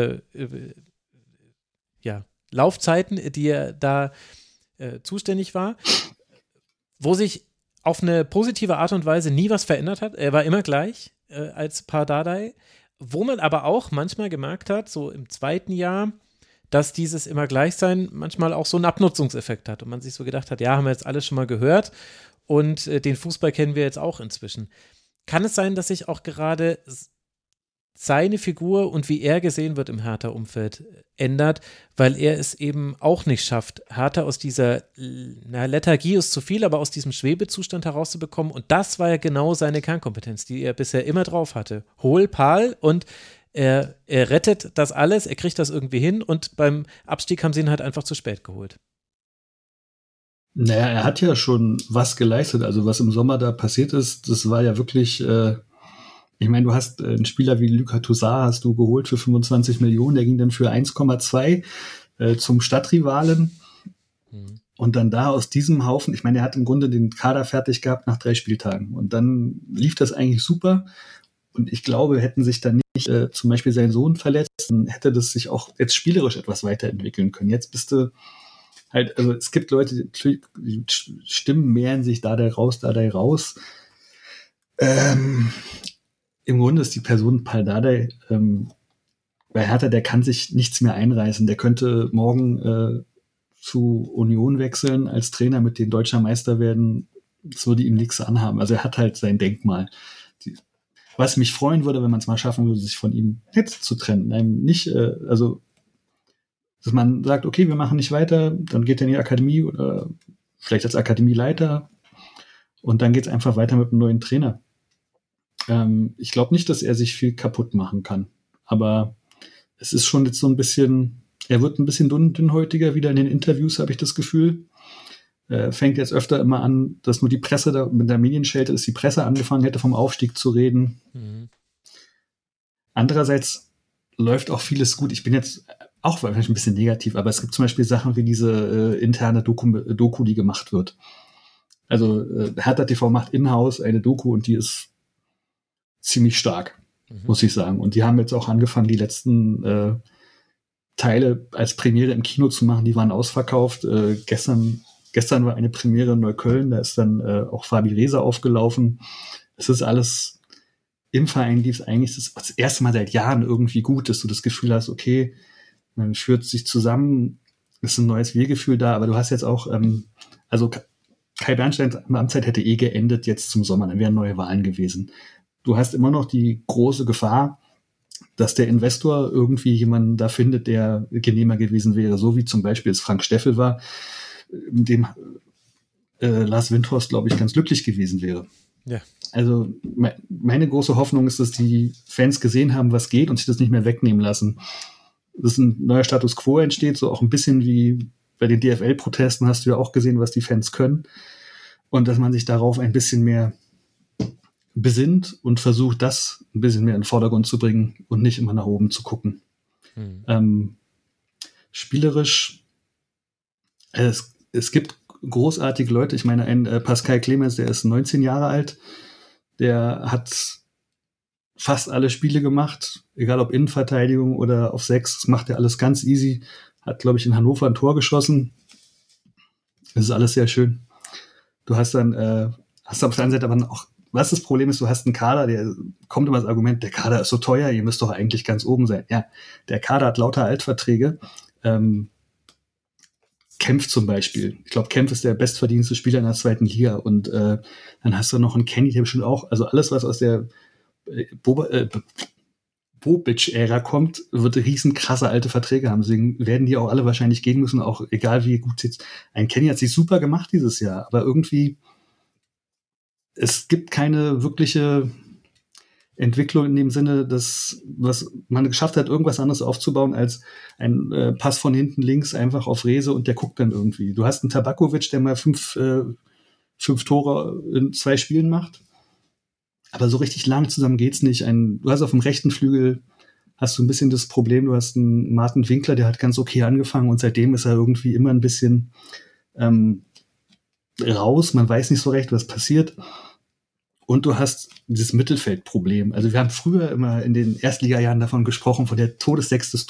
Laufzeiten, die er da zuständig war, wo sich auf eine positive Art und Weise nie was verändert hat. Er war immer gleich als Pal Dardai, wo man aber auch manchmal gemerkt hat, so im zweiten Jahr, dass dieses immer gleich sein manchmal auch so einen Abnutzungseffekt hat und man sich so gedacht hat, ja, haben wir jetzt alles schon mal gehört und den Fußball kennen wir jetzt auch inzwischen. Kann es sein, dass sich auch gerade seine Figur und wie er gesehen wird im Hertha-Umfeld ändert, weil er es eben auch nicht schafft, Hertha aus dieser, Lethargie ist zu viel, aber aus diesem Schwebezustand herauszubekommen, und das war ja genau seine Kernkompetenz, die er bisher immer drauf hatte. Hol Pal und er rettet das alles, er kriegt das irgendwie hin, und beim Abstieg haben sie ihn halt einfach zu spät geholt. Naja, er hat ja schon was geleistet. Also was im Sommer da passiert ist, das war ja wirklich, ich meine, du hast einen Spieler wie Lucas Toussaint hast du geholt für 25 Millionen, der ging dann für 1,2 zum Stadtrivalen. Und dann da aus diesem Haufen, ich meine, er hat im Grunde den Kader fertig gehabt nach 3 Spieltagen. Und dann lief das eigentlich super. Und ich glaube, hätten sich dann nicht zum Beispiel sein Sohn verletzt, dann hätte das sich auch jetzt spielerisch etwas weiterentwickeln können. Jetzt bist du halt, also es gibt Leute, die Stimmen mehren sich da raus. Im Grunde ist die Person Pal Dardai bei Hertha, der kann sich nichts mehr einreißen. Der könnte morgen zu Union wechseln als Trainer, mit denen Deutscher Meister werden. Das würde ihm nichts anhaben. Also er hat halt sein Denkmal. Was mich freuen würde, wenn man es mal schaffen würde, sich von ihm jetzt zu trennen. Einem nicht, also dass man sagt, okay, wir machen nicht weiter, dann geht er in die Akademie oder vielleicht als Akademieleiter und dann geht es einfach weiter mit einem neuen Trainer. Ich glaube nicht, dass er sich viel kaputt machen kann, aber es ist schon jetzt so ein bisschen, er wird ein bisschen dünnhäutiger wieder in den Interviews, habe ich das Gefühl. Fängt jetzt öfter immer an, dass nur die Presse da mit der Medienschelte, dass die Presse angefangen hätte, vom Aufstieg zu reden. Andererseits läuft auch vieles gut. Ich bin jetzt auch vielleicht ein bisschen negativ, aber es gibt zum Beispiel Sachen wie diese interne Doku, die gemacht wird. Also Hertha TV macht in-house eine Doku und die ist ziemlich stark, muss ich sagen. Und die haben jetzt auch angefangen, die letzten Teile als Premiere im Kino zu machen. Die waren ausverkauft. Gestern war eine Premiere in Neukölln. Da ist dann auch Fabi Reza aufgelaufen. Es ist alles, im Verein lief es eigentlich das erste Mal seit Jahren irgendwie gut, dass du das Gefühl hast, okay, man führt sich zusammen, ist ein neues Wir-Gefühl da, aber du hast jetzt auch, also Kai Bernsteins Amtszeit hätte geendet jetzt zum Sommer, dann wären neue Wahlen gewesen. Du hast immer noch die große Gefahr, dass der Investor irgendwie jemanden da findet, der genehmer gewesen wäre, so wie zum Beispiel es Frank Steffel war, mit dem Lars Windhorst, glaube ich, ganz glücklich gewesen wäre. Ja. Also meine große Hoffnung ist, dass die Fans gesehen haben, was geht und sich das nicht mehr wegnehmen lassen. Dass ein neuer Status Quo entsteht, so auch ein bisschen wie bei den DFL-Protesten hast du ja auch gesehen, was die Fans können. Und dass man sich darauf ein bisschen mehr besinnt und versucht, das ein bisschen mehr in den Vordergrund zu bringen und nicht immer nach oben zu gucken. Spielerisch, es gibt großartige Leute. Ich meine, ein Pascal Clemens, der ist 19 Jahre alt, der hat fast alle Spiele gemacht, egal ob Innenverteidigung oder auf 6, das macht er alles ganz easy. Hat, glaube ich, in Hannover ein Tor geschossen. Das ist alles sehr schön. Du hast dann, hast auf der anderen Seite aber auch, was das Problem ist, du hast einen Kader, der kommt immer das Argument, der Kader ist so teuer, ihr müsst doch eigentlich ganz oben sein. Ja, der Kader hat lauter Altverträge. Kempf zum Beispiel. Ich glaube, Kempf ist der bestverdienste Spieler in der 2. Liga. Und dann hast du noch einen Kenny, der bestimmt auch, also alles, was aus der Bobic-Ära kommt, wird riesen krasse alte Verträge haben. Deswegen werden die auch alle wahrscheinlich gehen müssen, auch egal wie gut sie jetzt. Ein Kenny hat sich super gemacht dieses Jahr, aber irgendwie es gibt keine wirkliche Entwicklung in dem Sinne, dass was man geschafft hat, irgendwas anderes aufzubauen als ein Pass von hinten links einfach auf Rehse und der guckt dann irgendwie. Du hast einen Tabakovic, der mal 5 Tore in 2 Spielen macht, aber so richtig lang zusammen geht's nicht. Du hast auf dem rechten Flügel hast du ein bisschen das Problem, du hast einen Martin Winkler, der hat ganz okay angefangen und seitdem ist er irgendwie immer ein bisschen raus, man weiß nicht so recht, was passiert. Und du hast dieses Mittelfeldproblem. Also wir haben früher immer in den Erstligajahren davon gesprochen, von der Doppelsechs des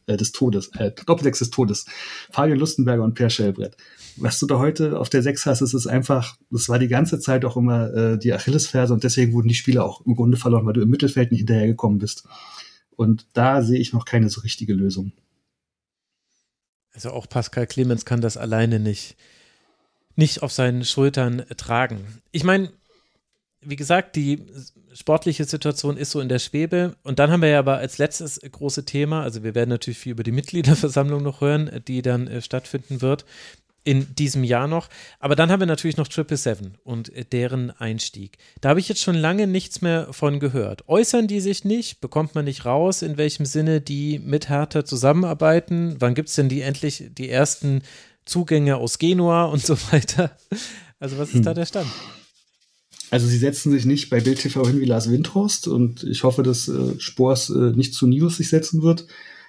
Todes. Fabian Lustenberger und Per Schellbrett. Was du da heute auf der 6 hast, ist einfach, das war die ganze Zeit auch immer die Achillesferse und deswegen wurden die Spiele auch im Grunde verloren, weil du im Mittelfeld nicht hinterhergekommen bist. Und da sehe ich noch keine so richtige Lösung. Also auch Pascal Clemens kann das alleine nicht auf seinen Schultern tragen. Ich meine, wie gesagt, die sportliche Situation ist so in der Schwebe. Und dann haben wir ja aber als letztes große Thema, also wir werden natürlich viel über die Mitgliederversammlung noch hören, die dann stattfinden wird in diesem Jahr noch. Aber dann haben wir natürlich noch 777 und deren Einstieg. Da habe ich jetzt schon lange nichts mehr von gehört. Äußern die sich nicht? Bekommt man nicht raus, in welchem Sinne die mit Hertha zusammenarbeiten? Wann gibt es denn endlich die ersten Zugänge aus Genua und so weiter? Also was ist da der Stand? Also sie setzen sich nicht bei Bild TV hin wie Lars Windhorst und ich hoffe, dass Spors nicht zu News sich setzen wird.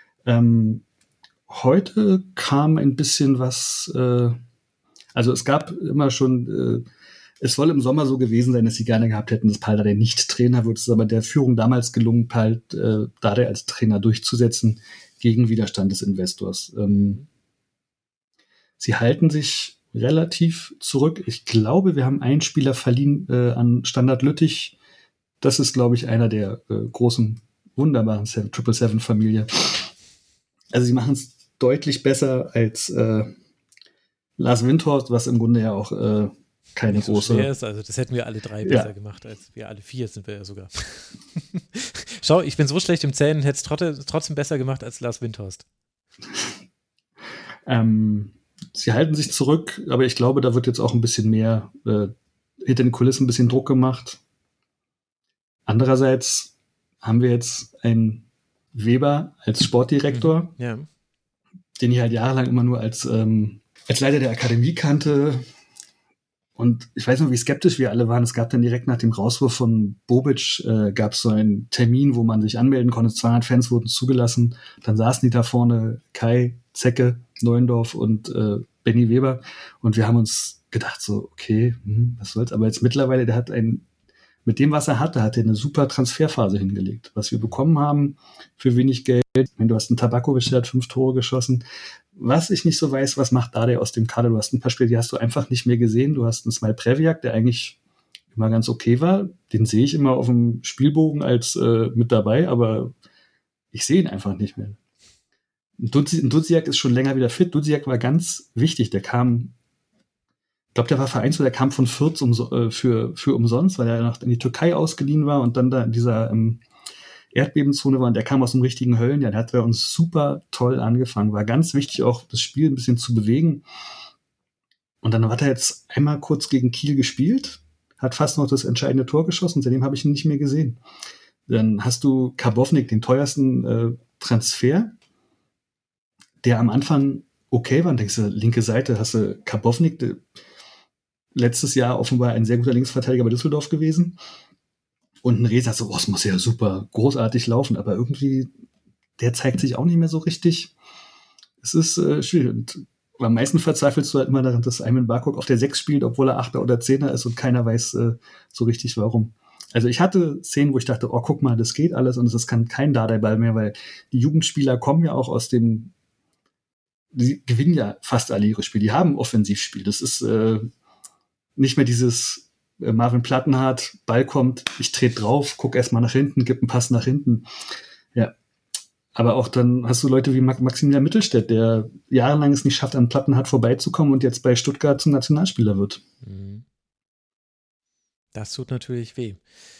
Heute kam ein bisschen was, also es gab immer schon, es soll im Sommer so gewesen sein, dass sie gerne gehabt hätten, dass Pal Dardai nicht Trainer wird. Es ist aber der Führung damals gelungen, Pal Dardai als Trainer durchzusetzen gegen Widerstand des Investors. Sie halten sich relativ zurück. Ich glaube, wir haben einen Spieler verliehen an Standard Lüttich. Das ist, glaube ich, einer der großen, wunderbaren 777-Familie. Also sie machen es deutlich besser als Lars Windhorst, was im Grunde ja auch keine so große ist. Also das hätten wir alle 3 besser gemacht, als wir alle 4 sind wir ja sogar. Schau, ich bin so schlecht im Zählen, hätte es trotzdem besser gemacht als Lars Windhorst. Sie halten sich zurück, aber ich glaube, da wird jetzt auch ein bisschen mehr hinter den Kulissen ein bisschen Druck gemacht. Andererseits haben wir jetzt einen Weber als Sportdirektor, den ich halt jahrelang immer nur als Leiter der Akademie kannte. Und ich weiß noch, wie skeptisch wir alle waren. Es gab dann direkt nach dem Rauswurf von Bobic gab es so einen Termin, wo man sich anmelden konnte. 200 Fans wurden zugelassen. Dann saßen die da vorne, Kai, Zecke, Neuendorf und Benny Weber. Und wir haben uns gedacht so, okay, was soll's. Aber jetzt mittlerweile, der hat mit dem, was er hatte, hat er eine super Transferphase hingelegt. Was wir bekommen haben für wenig Geld. Wenn du hast einen Tabakovic, der hat 5 Tore geschossen. Was ich nicht so weiß, was macht Dardai aus dem Kader? Du hast ein paar Spiele, die hast du einfach nicht mehr gesehen. Du hast einen Smile Previak, der eigentlich immer ganz okay war. Den sehe ich immer auf dem Spielbogen als mit dabei, aber ich sehe ihn einfach nicht mehr. Dudziak ist schon länger wieder fit. Dudziak war ganz wichtig. Der kam, ich glaube, der war Vereinsloser, der kam von Fürth für umsonst, weil er noch in die Türkei ausgeliehen war und dann da in dieser Erdbebenzone war und der kam aus dem richtigen Höllenjahr. Der hat bei uns super toll angefangen. War ganz wichtig, auch das Spiel ein bisschen zu bewegen. Und dann hat er jetzt einmal kurz gegen Kiel gespielt, hat fast noch das entscheidende Tor geschossen, seitdem habe ich ihn nicht mehr gesehen. Dann hast du Karbovnik, den teuersten Transfer, der am Anfang okay war. Und denkst du, linke Seite hast du Karbovnik, letztes Jahr offenbar ein sehr guter Linksverteidiger bei Düsseldorf gewesen. Und ein Reza so, es muss ja super großartig laufen, aber irgendwie, der zeigt sich auch nicht mehr so richtig. Es ist schwierig. Und am meisten verzweifelst du halt immer daran, dass Ayman Barkok auf der 6 spielt, obwohl er 8er oder 10er ist und keiner weiß so richtig warum. Also ich hatte Szenen, wo ich dachte, oh, guck mal, das geht alles und es kann kein Dardai-Ball mehr, weil die Jugendspieler kommen ja auch aus dem, die gewinnen ja fast alle ihre Spiele, die haben Offensivspiel. Das ist nicht mehr dieses Marvin Plattenhardt, Ball kommt, ich trete drauf, guck erstmal nach hinten, gib einen Pass nach hinten. Ja. Aber auch dann hast du Leute wie Maximilian Mittelstädt, der jahrelang es nicht schafft, an Plattenhardt vorbeizukommen und jetzt bei Stuttgart zum Nationalspieler wird. Das tut natürlich weh.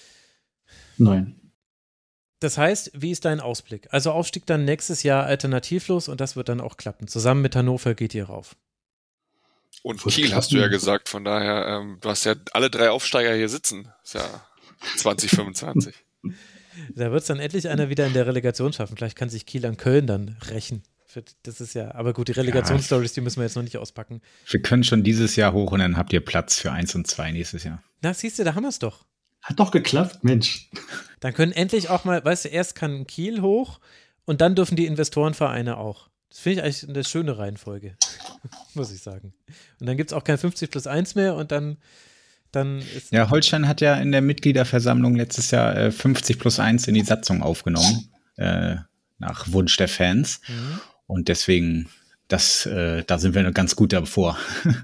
Nein. Das heißt, wie ist dein Ausblick? Also Aufstieg dann nächstes Jahr alternativlos und das wird dann auch klappen. Zusammen mit Hannover geht ihr rauf. Und Kiel hast du ja gesagt, von daher, du hast ja alle 3 Aufsteiger hier sitzen. Ist ja 2025. Da wird es dann endlich einer wieder in der Relegation schaffen. Vielleicht kann sich Kiel an Köln dann rächen. Das ist ja, aber gut, die Relegationsstories, die müssen wir jetzt noch nicht auspacken. Wir können schon dieses Jahr hoch und dann habt ihr Platz für 1 und 2 nächstes Jahr. Na, siehst du, da haben wir es doch. Hat doch geklappt, Mensch. Dann können endlich auch mal, weißt du, erst kann Kiel hoch und dann dürfen die Investorenvereine auch. Das finde ich eigentlich eine schöne Reihenfolge, muss ich sagen. Und dann gibt es auch kein 50+1 mehr und dann ist... Ja, Holstein hat ja in der Mitgliederversammlung letztes Jahr 50+1 in die Satzung aufgenommen, nach Wunsch der Fans. Und deswegen, da sind wir noch ganz gut davor.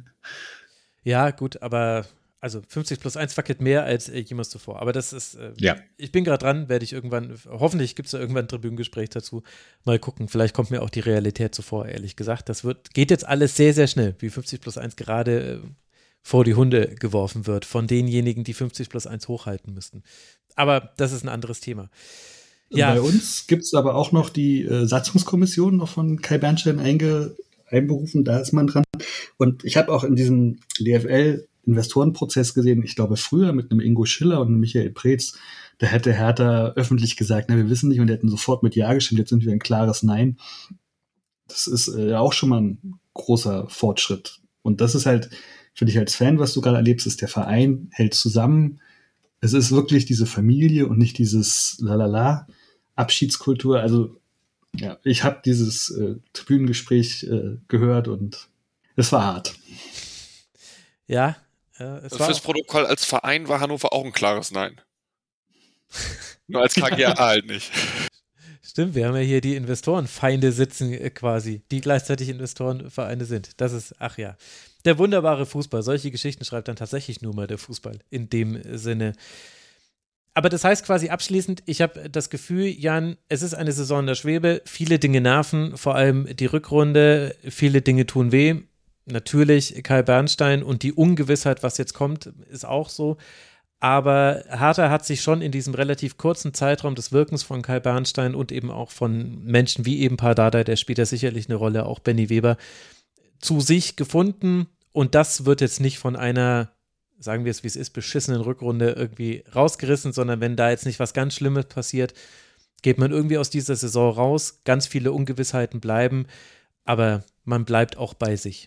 Ja, gut, aber also 50+1 wackelt mehr als jemals zuvor. Aber das ist, ich bin gerade dran, werde ich irgendwann, hoffentlich gibt es da irgendwann ein Tribünengespräch dazu. Mal gucken, vielleicht kommt mir auch die Realität zuvor, ehrlich gesagt. Das geht jetzt alles sehr, sehr schnell, wie 50+1 gerade vor die Hunde geworfen wird von denjenigen, die 50+1 hochhalten müssten. Aber das ist ein anderes Thema. Ja. Bei uns gibt es aber auch noch die Satzungskommission noch von Kai Bernstein einberufen, da ist man dran. Und ich habe auch in diesem DFL-Investorenprozess gesehen, ich glaube früher mit einem Ingo Schiller und einem Michael Preetz, da hätte Hertha öffentlich gesagt, wir wissen nicht, und die hätten sofort mit Ja gestimmt, jetzt sind wir ein klares Nein. Das ist auch schon mal ein großer Fortschritt. Und das ist halt für dich als Fan, was du gerade erlebst, ist, der Verein hält zusammen. Es ist wirklich diese Familie und nicht dieses Lalala Abschiedskultur. Also ja, ich habe dieses Tribünengespräch gehört und es war hart. Ja, fürs Protokoll als Verein war Hannover auch ein klares Nein. Nur als KGA halt nicht. Stimmt, wir haben ja hier die Investorenfeinde sitzen quasi, die gleichzeitig Investorenvereine sind. Das ist, ach ja, der wunderbare Fußball. Solche Geschichten schreibt dann tatsächlich nur mal der Fußball in dem Sinne. Aber das heißt quasi abschließend, ich habe das Gefühl, Jan, es ist eine Saison in der Schwebe, viele Dinge nerven, vor allem die Rückrunde, viele Dinge tun weh. Natürlich Kai Bernstein und die Ungewissheit, was jetzt kommt, ist auch so. Aber Hertha hat sich schon in diesem relativ kurzen Zeitraum des Wirkens von Kai Bernstein und eben auch von Menschen wie eben Pardada, der spielt ja sicherlich eine Rolle, auch Benny Weber, zu sich gefunden. Und das wird jetzt nicht von einer, sagen wir es wie es ist, beschissenen Rückrunde irgendwie rausgerissen, sondern wenn da jetzt nicht was ganz Schlimmes passiert, geht man irgendwie aus dieser Saison raus. Ganz viele Ungewissheiten bleiben, aber man bleibt auch bei sich.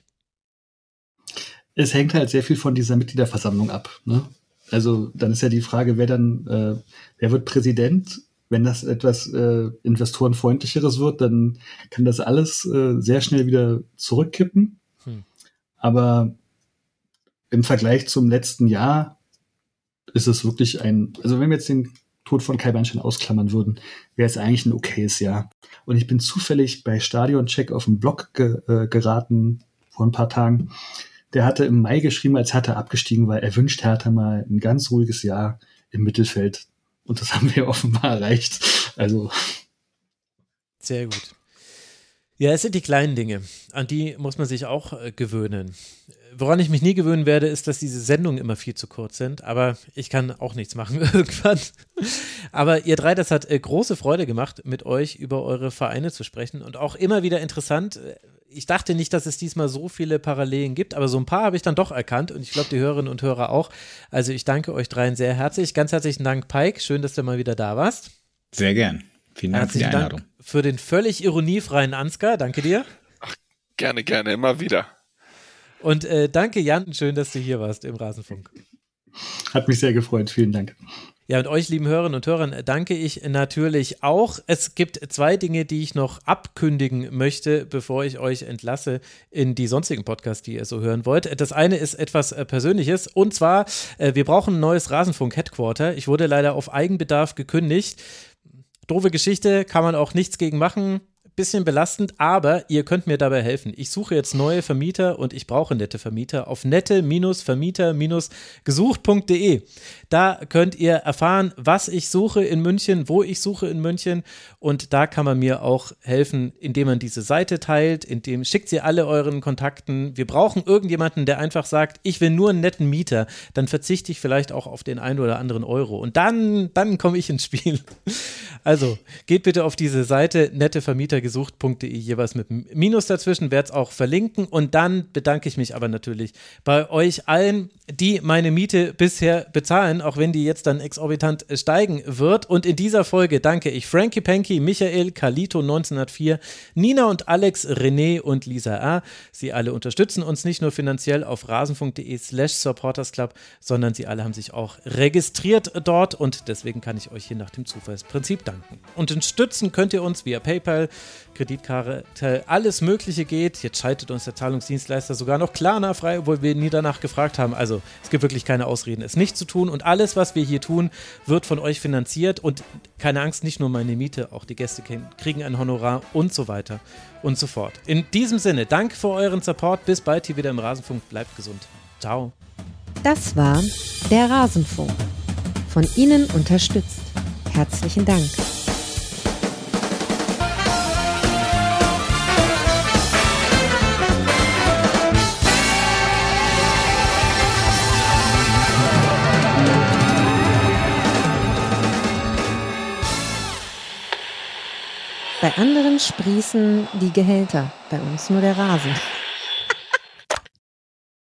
Es hängt halt sehr viel von dieser Mitgliederversammlung ab, ne? Also dann ist ja die Frage, wer wird Präsident? Wenn das etwas investorenfreundlicheres wird, dann kann das alles sehr schnell wieder zurückkippen. Aber im Vergleich zum letzten Jahr ist es wirklich also wenn wir jetzt den Tod von Kai Bernstein ausklammern würden, wäre es eigentlich ein okayes Jahr. Und ich bin zufällig bei Stadioncheck auf den Blog geraten vor ein paar Tagen. Der hatte im Mai geschrieben, als Hertha abgestiegen war, er wünscht Hertha mal ein ganz ruhiges Jahr im Mittelfeld. Und das haben wir offenbar erreicht. Also. Sehr gut. Ja, es sind die kleinen Dinge, an die muss man sich auch gewöhnen. woran ich mich nie gewöhnen werde, ist, dass diese Sendungen immer viel zu kurz sind, aber ich kann auch nichts machen irgendwann. Aber ihr drei, das hat große Freude gemacht, mit euch über eure Vereine zu sprechen und auch immer wieder interessant. Ich dachte nicht, dass es diesmal so viele Parallelen gibt, aber so ein paar habe ich dann doch erkannt und ich glaube, die Hörerinnen und Hörer auch. Also ich danke euch dreien sehr herzlich. Ganz herzlichen Dank, Pike. Schön, dass du mal wieder da warst. Sehr gern. Vielen Dank für die Einladung. Dank für den völlig ironiefreien Ansgar. Danke dir. Ach, gerne, immer wieder. Und danke, Jan. Schön, dass du hier warst im Rasenfunk. Hat mich sehr gefreut. Vielen Dank. Ja, und euch, lieben Hörerinnen und Hörern, danke ich natürlich auch. Es gibt 2 Dinge, die ich noch abkündigen möchte, bevor ich euch entlasse in die sonstigen Podcasts, die ihr so hören wollt. Das eine ist etwas Persönliches und zwar, wir brauchen ein neues Rasenfunk-Headquarter. Ich wurde leider auf Eigenbedarf gekündigt. Doofe Geschichte, kann man auch nichts gegen machen. Bisschen belastend, aber ihr könnt mir dabei helfen. Ich suche jetzt neue Vermieter und ich brauche nette Vermieter auf nette-vermieter-gesucht.de. Da könnt ihr erfahren, was ich suche in München, wo ich suche in München und da kann man mir auch helfen, indem man diese Seite teilt, schickt sie alle euren Kontakten. Wir brauchen irgendjemanden, der einfach sagt, ich will nur einen netten Mieter, dann verzichte ich vielleicht auch auf den einen oder anderen Euro und dann komme ich ins Spiel. Also, geht bitte auf diese Seite nettevermietergesucht.de, jeweils mit einem Minus dazwischen, werde es auch verlinken und dann bedanke ich mich aber natürlich bei euch allen, die meine Miete bisher bezahlen, auch wenn die jetzt dann exorbitant steigen wird. Und in dieser Folge danke ich Frankie Panky, Michael, Carlito 1904, Nina und Alex, René und Lisa R. Sie alle unterstützen uns nicht nur finanziell auf rasenfunk.de/supportersclub, sondern sie alle haben sich auch registriert dort und deswegen kann ich euch hier nach dem Zufallsprinzip danken. Unterstützen könnt ihr uns via PayPal, Kreditkarte, alles Mögliche geht. Jetzt schaltet uns der Zahlungsdienstleister sogar noch Klarna frei, obwohl wir nie danach gefragt haben. Also es gibt wirklich keine Ausreden, es nicht zu tun. Und alles, was wir hier tun, wird von euch finanziert. Und keine Angst, nicht nur meine Miete, auch die Gäste kriegen ein Honorar und so weiter und so fort. In diesem Sinne, danke für euren Support. Bis bald hier wieder im Rasenfunk. Bleibt gesund. Ciao. Das war der Rasenfunk. Von Ihnen unterstützt. Herzlichen Dank. Bei anderen sprießen die Gehälter, bei uns nur der Rasen.